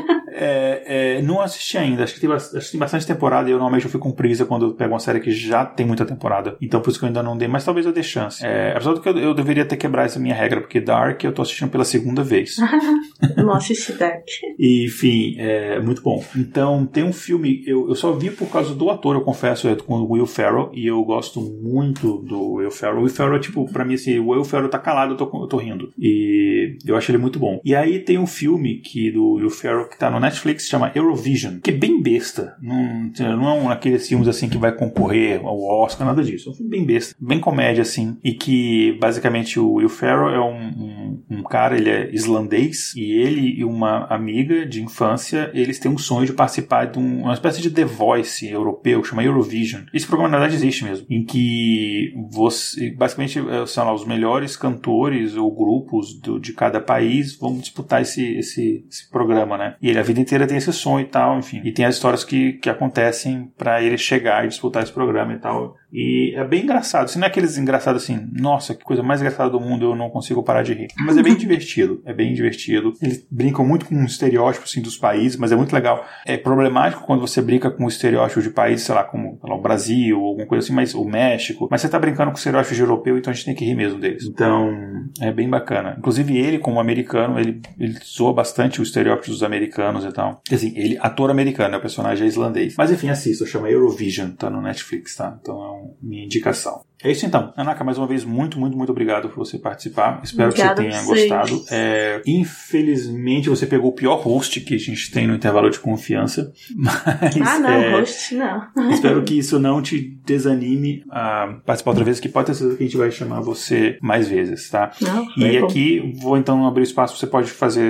Não assisti ainda. Acho que tem bastante temporada e eu normalmente fico com preguiça quando eu pego uma série que já tem muita temporada. Então por isso que eu ainda não dei, mas talvez eu dê chance. Apesar do que eu deveria ter quebrado essa minha regra, porque Dark eu tô assistindo pela segunda vez. Eu não assisti Dark. E, enfim, muito bom. Então tem um filme, eu só vi por causa do ator, eu confesso, com o Will Ferrell, e eu gosto muito do Will Ferrell. O Will Ferrell, tipo, pra mim, assim, o Will Ferrell tá calado, eu tô rindo. E eu acho ele muito bom. E aí tem um filme do Will Ferrell que tá no Netflix, chama Eurovision, que é bem besta. Não é um daqueles filmes, assim, que vai concorrer ao Oscar, nada disso. É um filme bem besta, bem comédia, assim, e que, basicamente, o Will Ferrell é um cara, ele é islandês, e ele e uma amiga de infância, eles têm um sonho de participar de uma espécie de The Voice europeu, que chama Eurovision. Esse programa, na verdade, existe mesmo, em que basicamente, são lá, os melhores cantores ou grupos de cada país vão disputar esse programa, né? E ele a vida inteira tem esse sonho e tal, enfim. E tem as histórias que acontecem pra ele chegar e disputar esse programa e tal. E é bem engraçado. Se não é aqueles engraçados assim, nossa, que coisa mais engraçada do mundo, eu não consigo parar de rir. Mas é bem divertido. É bem divertido. Eles brincam muito com estereótipos, assim, dos países, mas é muito legal. É problemático quando você brinca com estereótipos de países, sei lá, como o Brasil, ou alguma coisa assim, mas o México. Mas você tá brincando com estereótipos de europeu, então a gente tem que rir mesmo deles. Então, é bem bacana. Inclusive ele, como americano, ele zoa bastante o estereótipo dos americanos e tal. Assim, ele, ator americano, né? O personagem é islandês. Mas enfim, assista, chama Eurovision, tá no Netflix, tá? Então é minha indicação. É isso então. Anaka, mais uma vez, muito, muito, muito obrigado por você participar. Espero que você tenha gostado. Infelizmente, você pegou o pior host que a gente tem no intervalo de confiança. Mas, host não. Espero que isso não te desanime a participar outra vez, que pode ter certeza que a gente vai chamar você mais vezes, tá? Não, e aqui, vou então abrir espaço, você pode fazer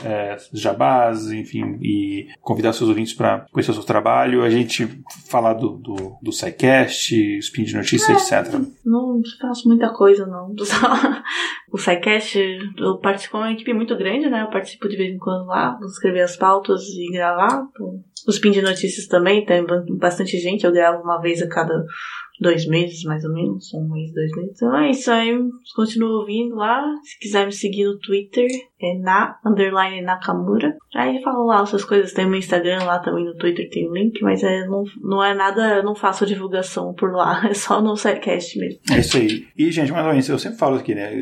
jabás, enfim, e convidar seus ouvintes para conhecer o seu trabalho, a gente falar do SciCast, Spin de Notícias, etc. Não faço muita coisa, não. O SciCast, eu participo de uma equipe muito grande, né? Eu participo de vez em quando lá, vou escrever as pautas e gravar. O Spin de Notícias também, tem bastante gente, eu gravo uma vez a cada 2 meses, mais ou menos, 1 mês, 2 meses. Então é isso aí, continuo ouvindo lá. Se quiser me seguir no Twitter, é _Nakamura. Aí eu falo lá essas coisas, tem o meu Instagram lá também, no Twitter tem o link, mas não é nada, eu não faço divulgação por lá, é só no SciCast mesmo. É isso aí. E, gente, mais ou menos, eu sempre falo aqui, né,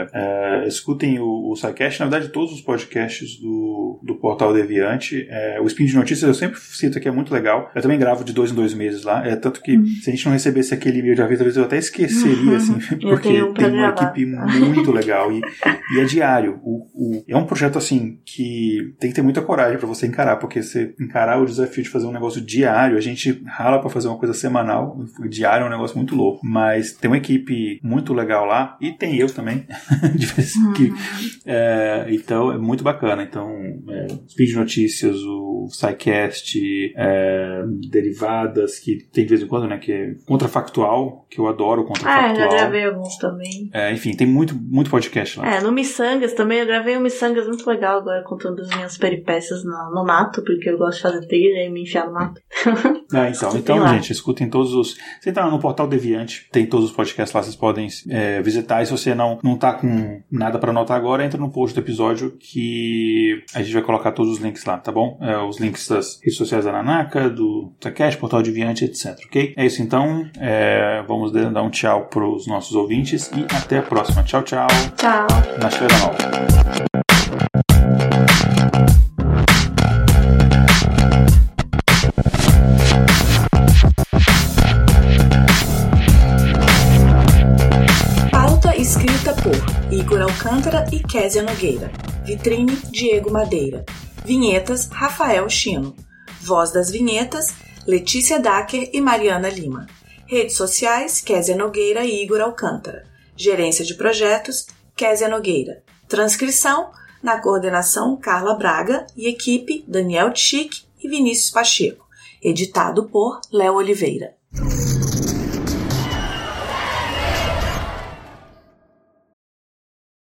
escutem o SciCast, na verdade todos os podcasts do Portal Deviante, o Spin de Notícias eu sempre cito que é muito legal, eu também gravo de 2 em 2 meses lá, tanto que se a gente não recebesse aquele e-mail de aviso, talvez eu até esqueceria, assim, porque tem uma equipe muito legal e é diário. É um projeto, assim, que tem que ter muita coragem pra você encarar, porque você encarar o desafio de fazer um negócio diário, a gente rala pra fazer uma coisa semanal, diário é um negócio muito louco, mas tem uma equipe muito legal lá, e tem eu também, de vez que, então é muito bacana, então Speed Notícias, o SciCast, Derivadas, que tem de vez em quando, né, que é Contrafactual, que eu adoro o Contrafactual. Já gravei alguns também. Enfim, tem muito podcast lá. No Missangas também, eu gravei um Missangas muito legal agora, contando as minhas peripécias no mato, porque eu gosto de fazer trilha e me enfiar no mato. Então, gente, escutem todos os... Você entra no Portal Deviante, tem todos os podcasts lá, vocês podem visitar, e se você não tá com nada pra anotar agora, entra no post do episódio que a gente vai colocar todos os links lá, tá bom? Os links das redes sociais da Nanaka, do SciCast, Portal Deviante, etc, ok? É isso então, vamos dar um tchau pros nossos ouvintes e até a próxima. Tchau, tchau. Tchau. Na Estrela Nova. Escrita por Igor Alcântara e Kézia Nogueira. Vitrine, Diego Madeira. Vinhetas, Rafael Chino. Voz das vinhetas, Letícia Dacker e Mariana Lima. Redes sociais, Kézia Nogueira e Igor Alcântara. Gerência de projetos, Kézia Nogueira. Transcrição, na coordenação, Carla Braga e equipe, Daniel Tchick e Vinícius Pacheco. Editado por Léo Oliveira.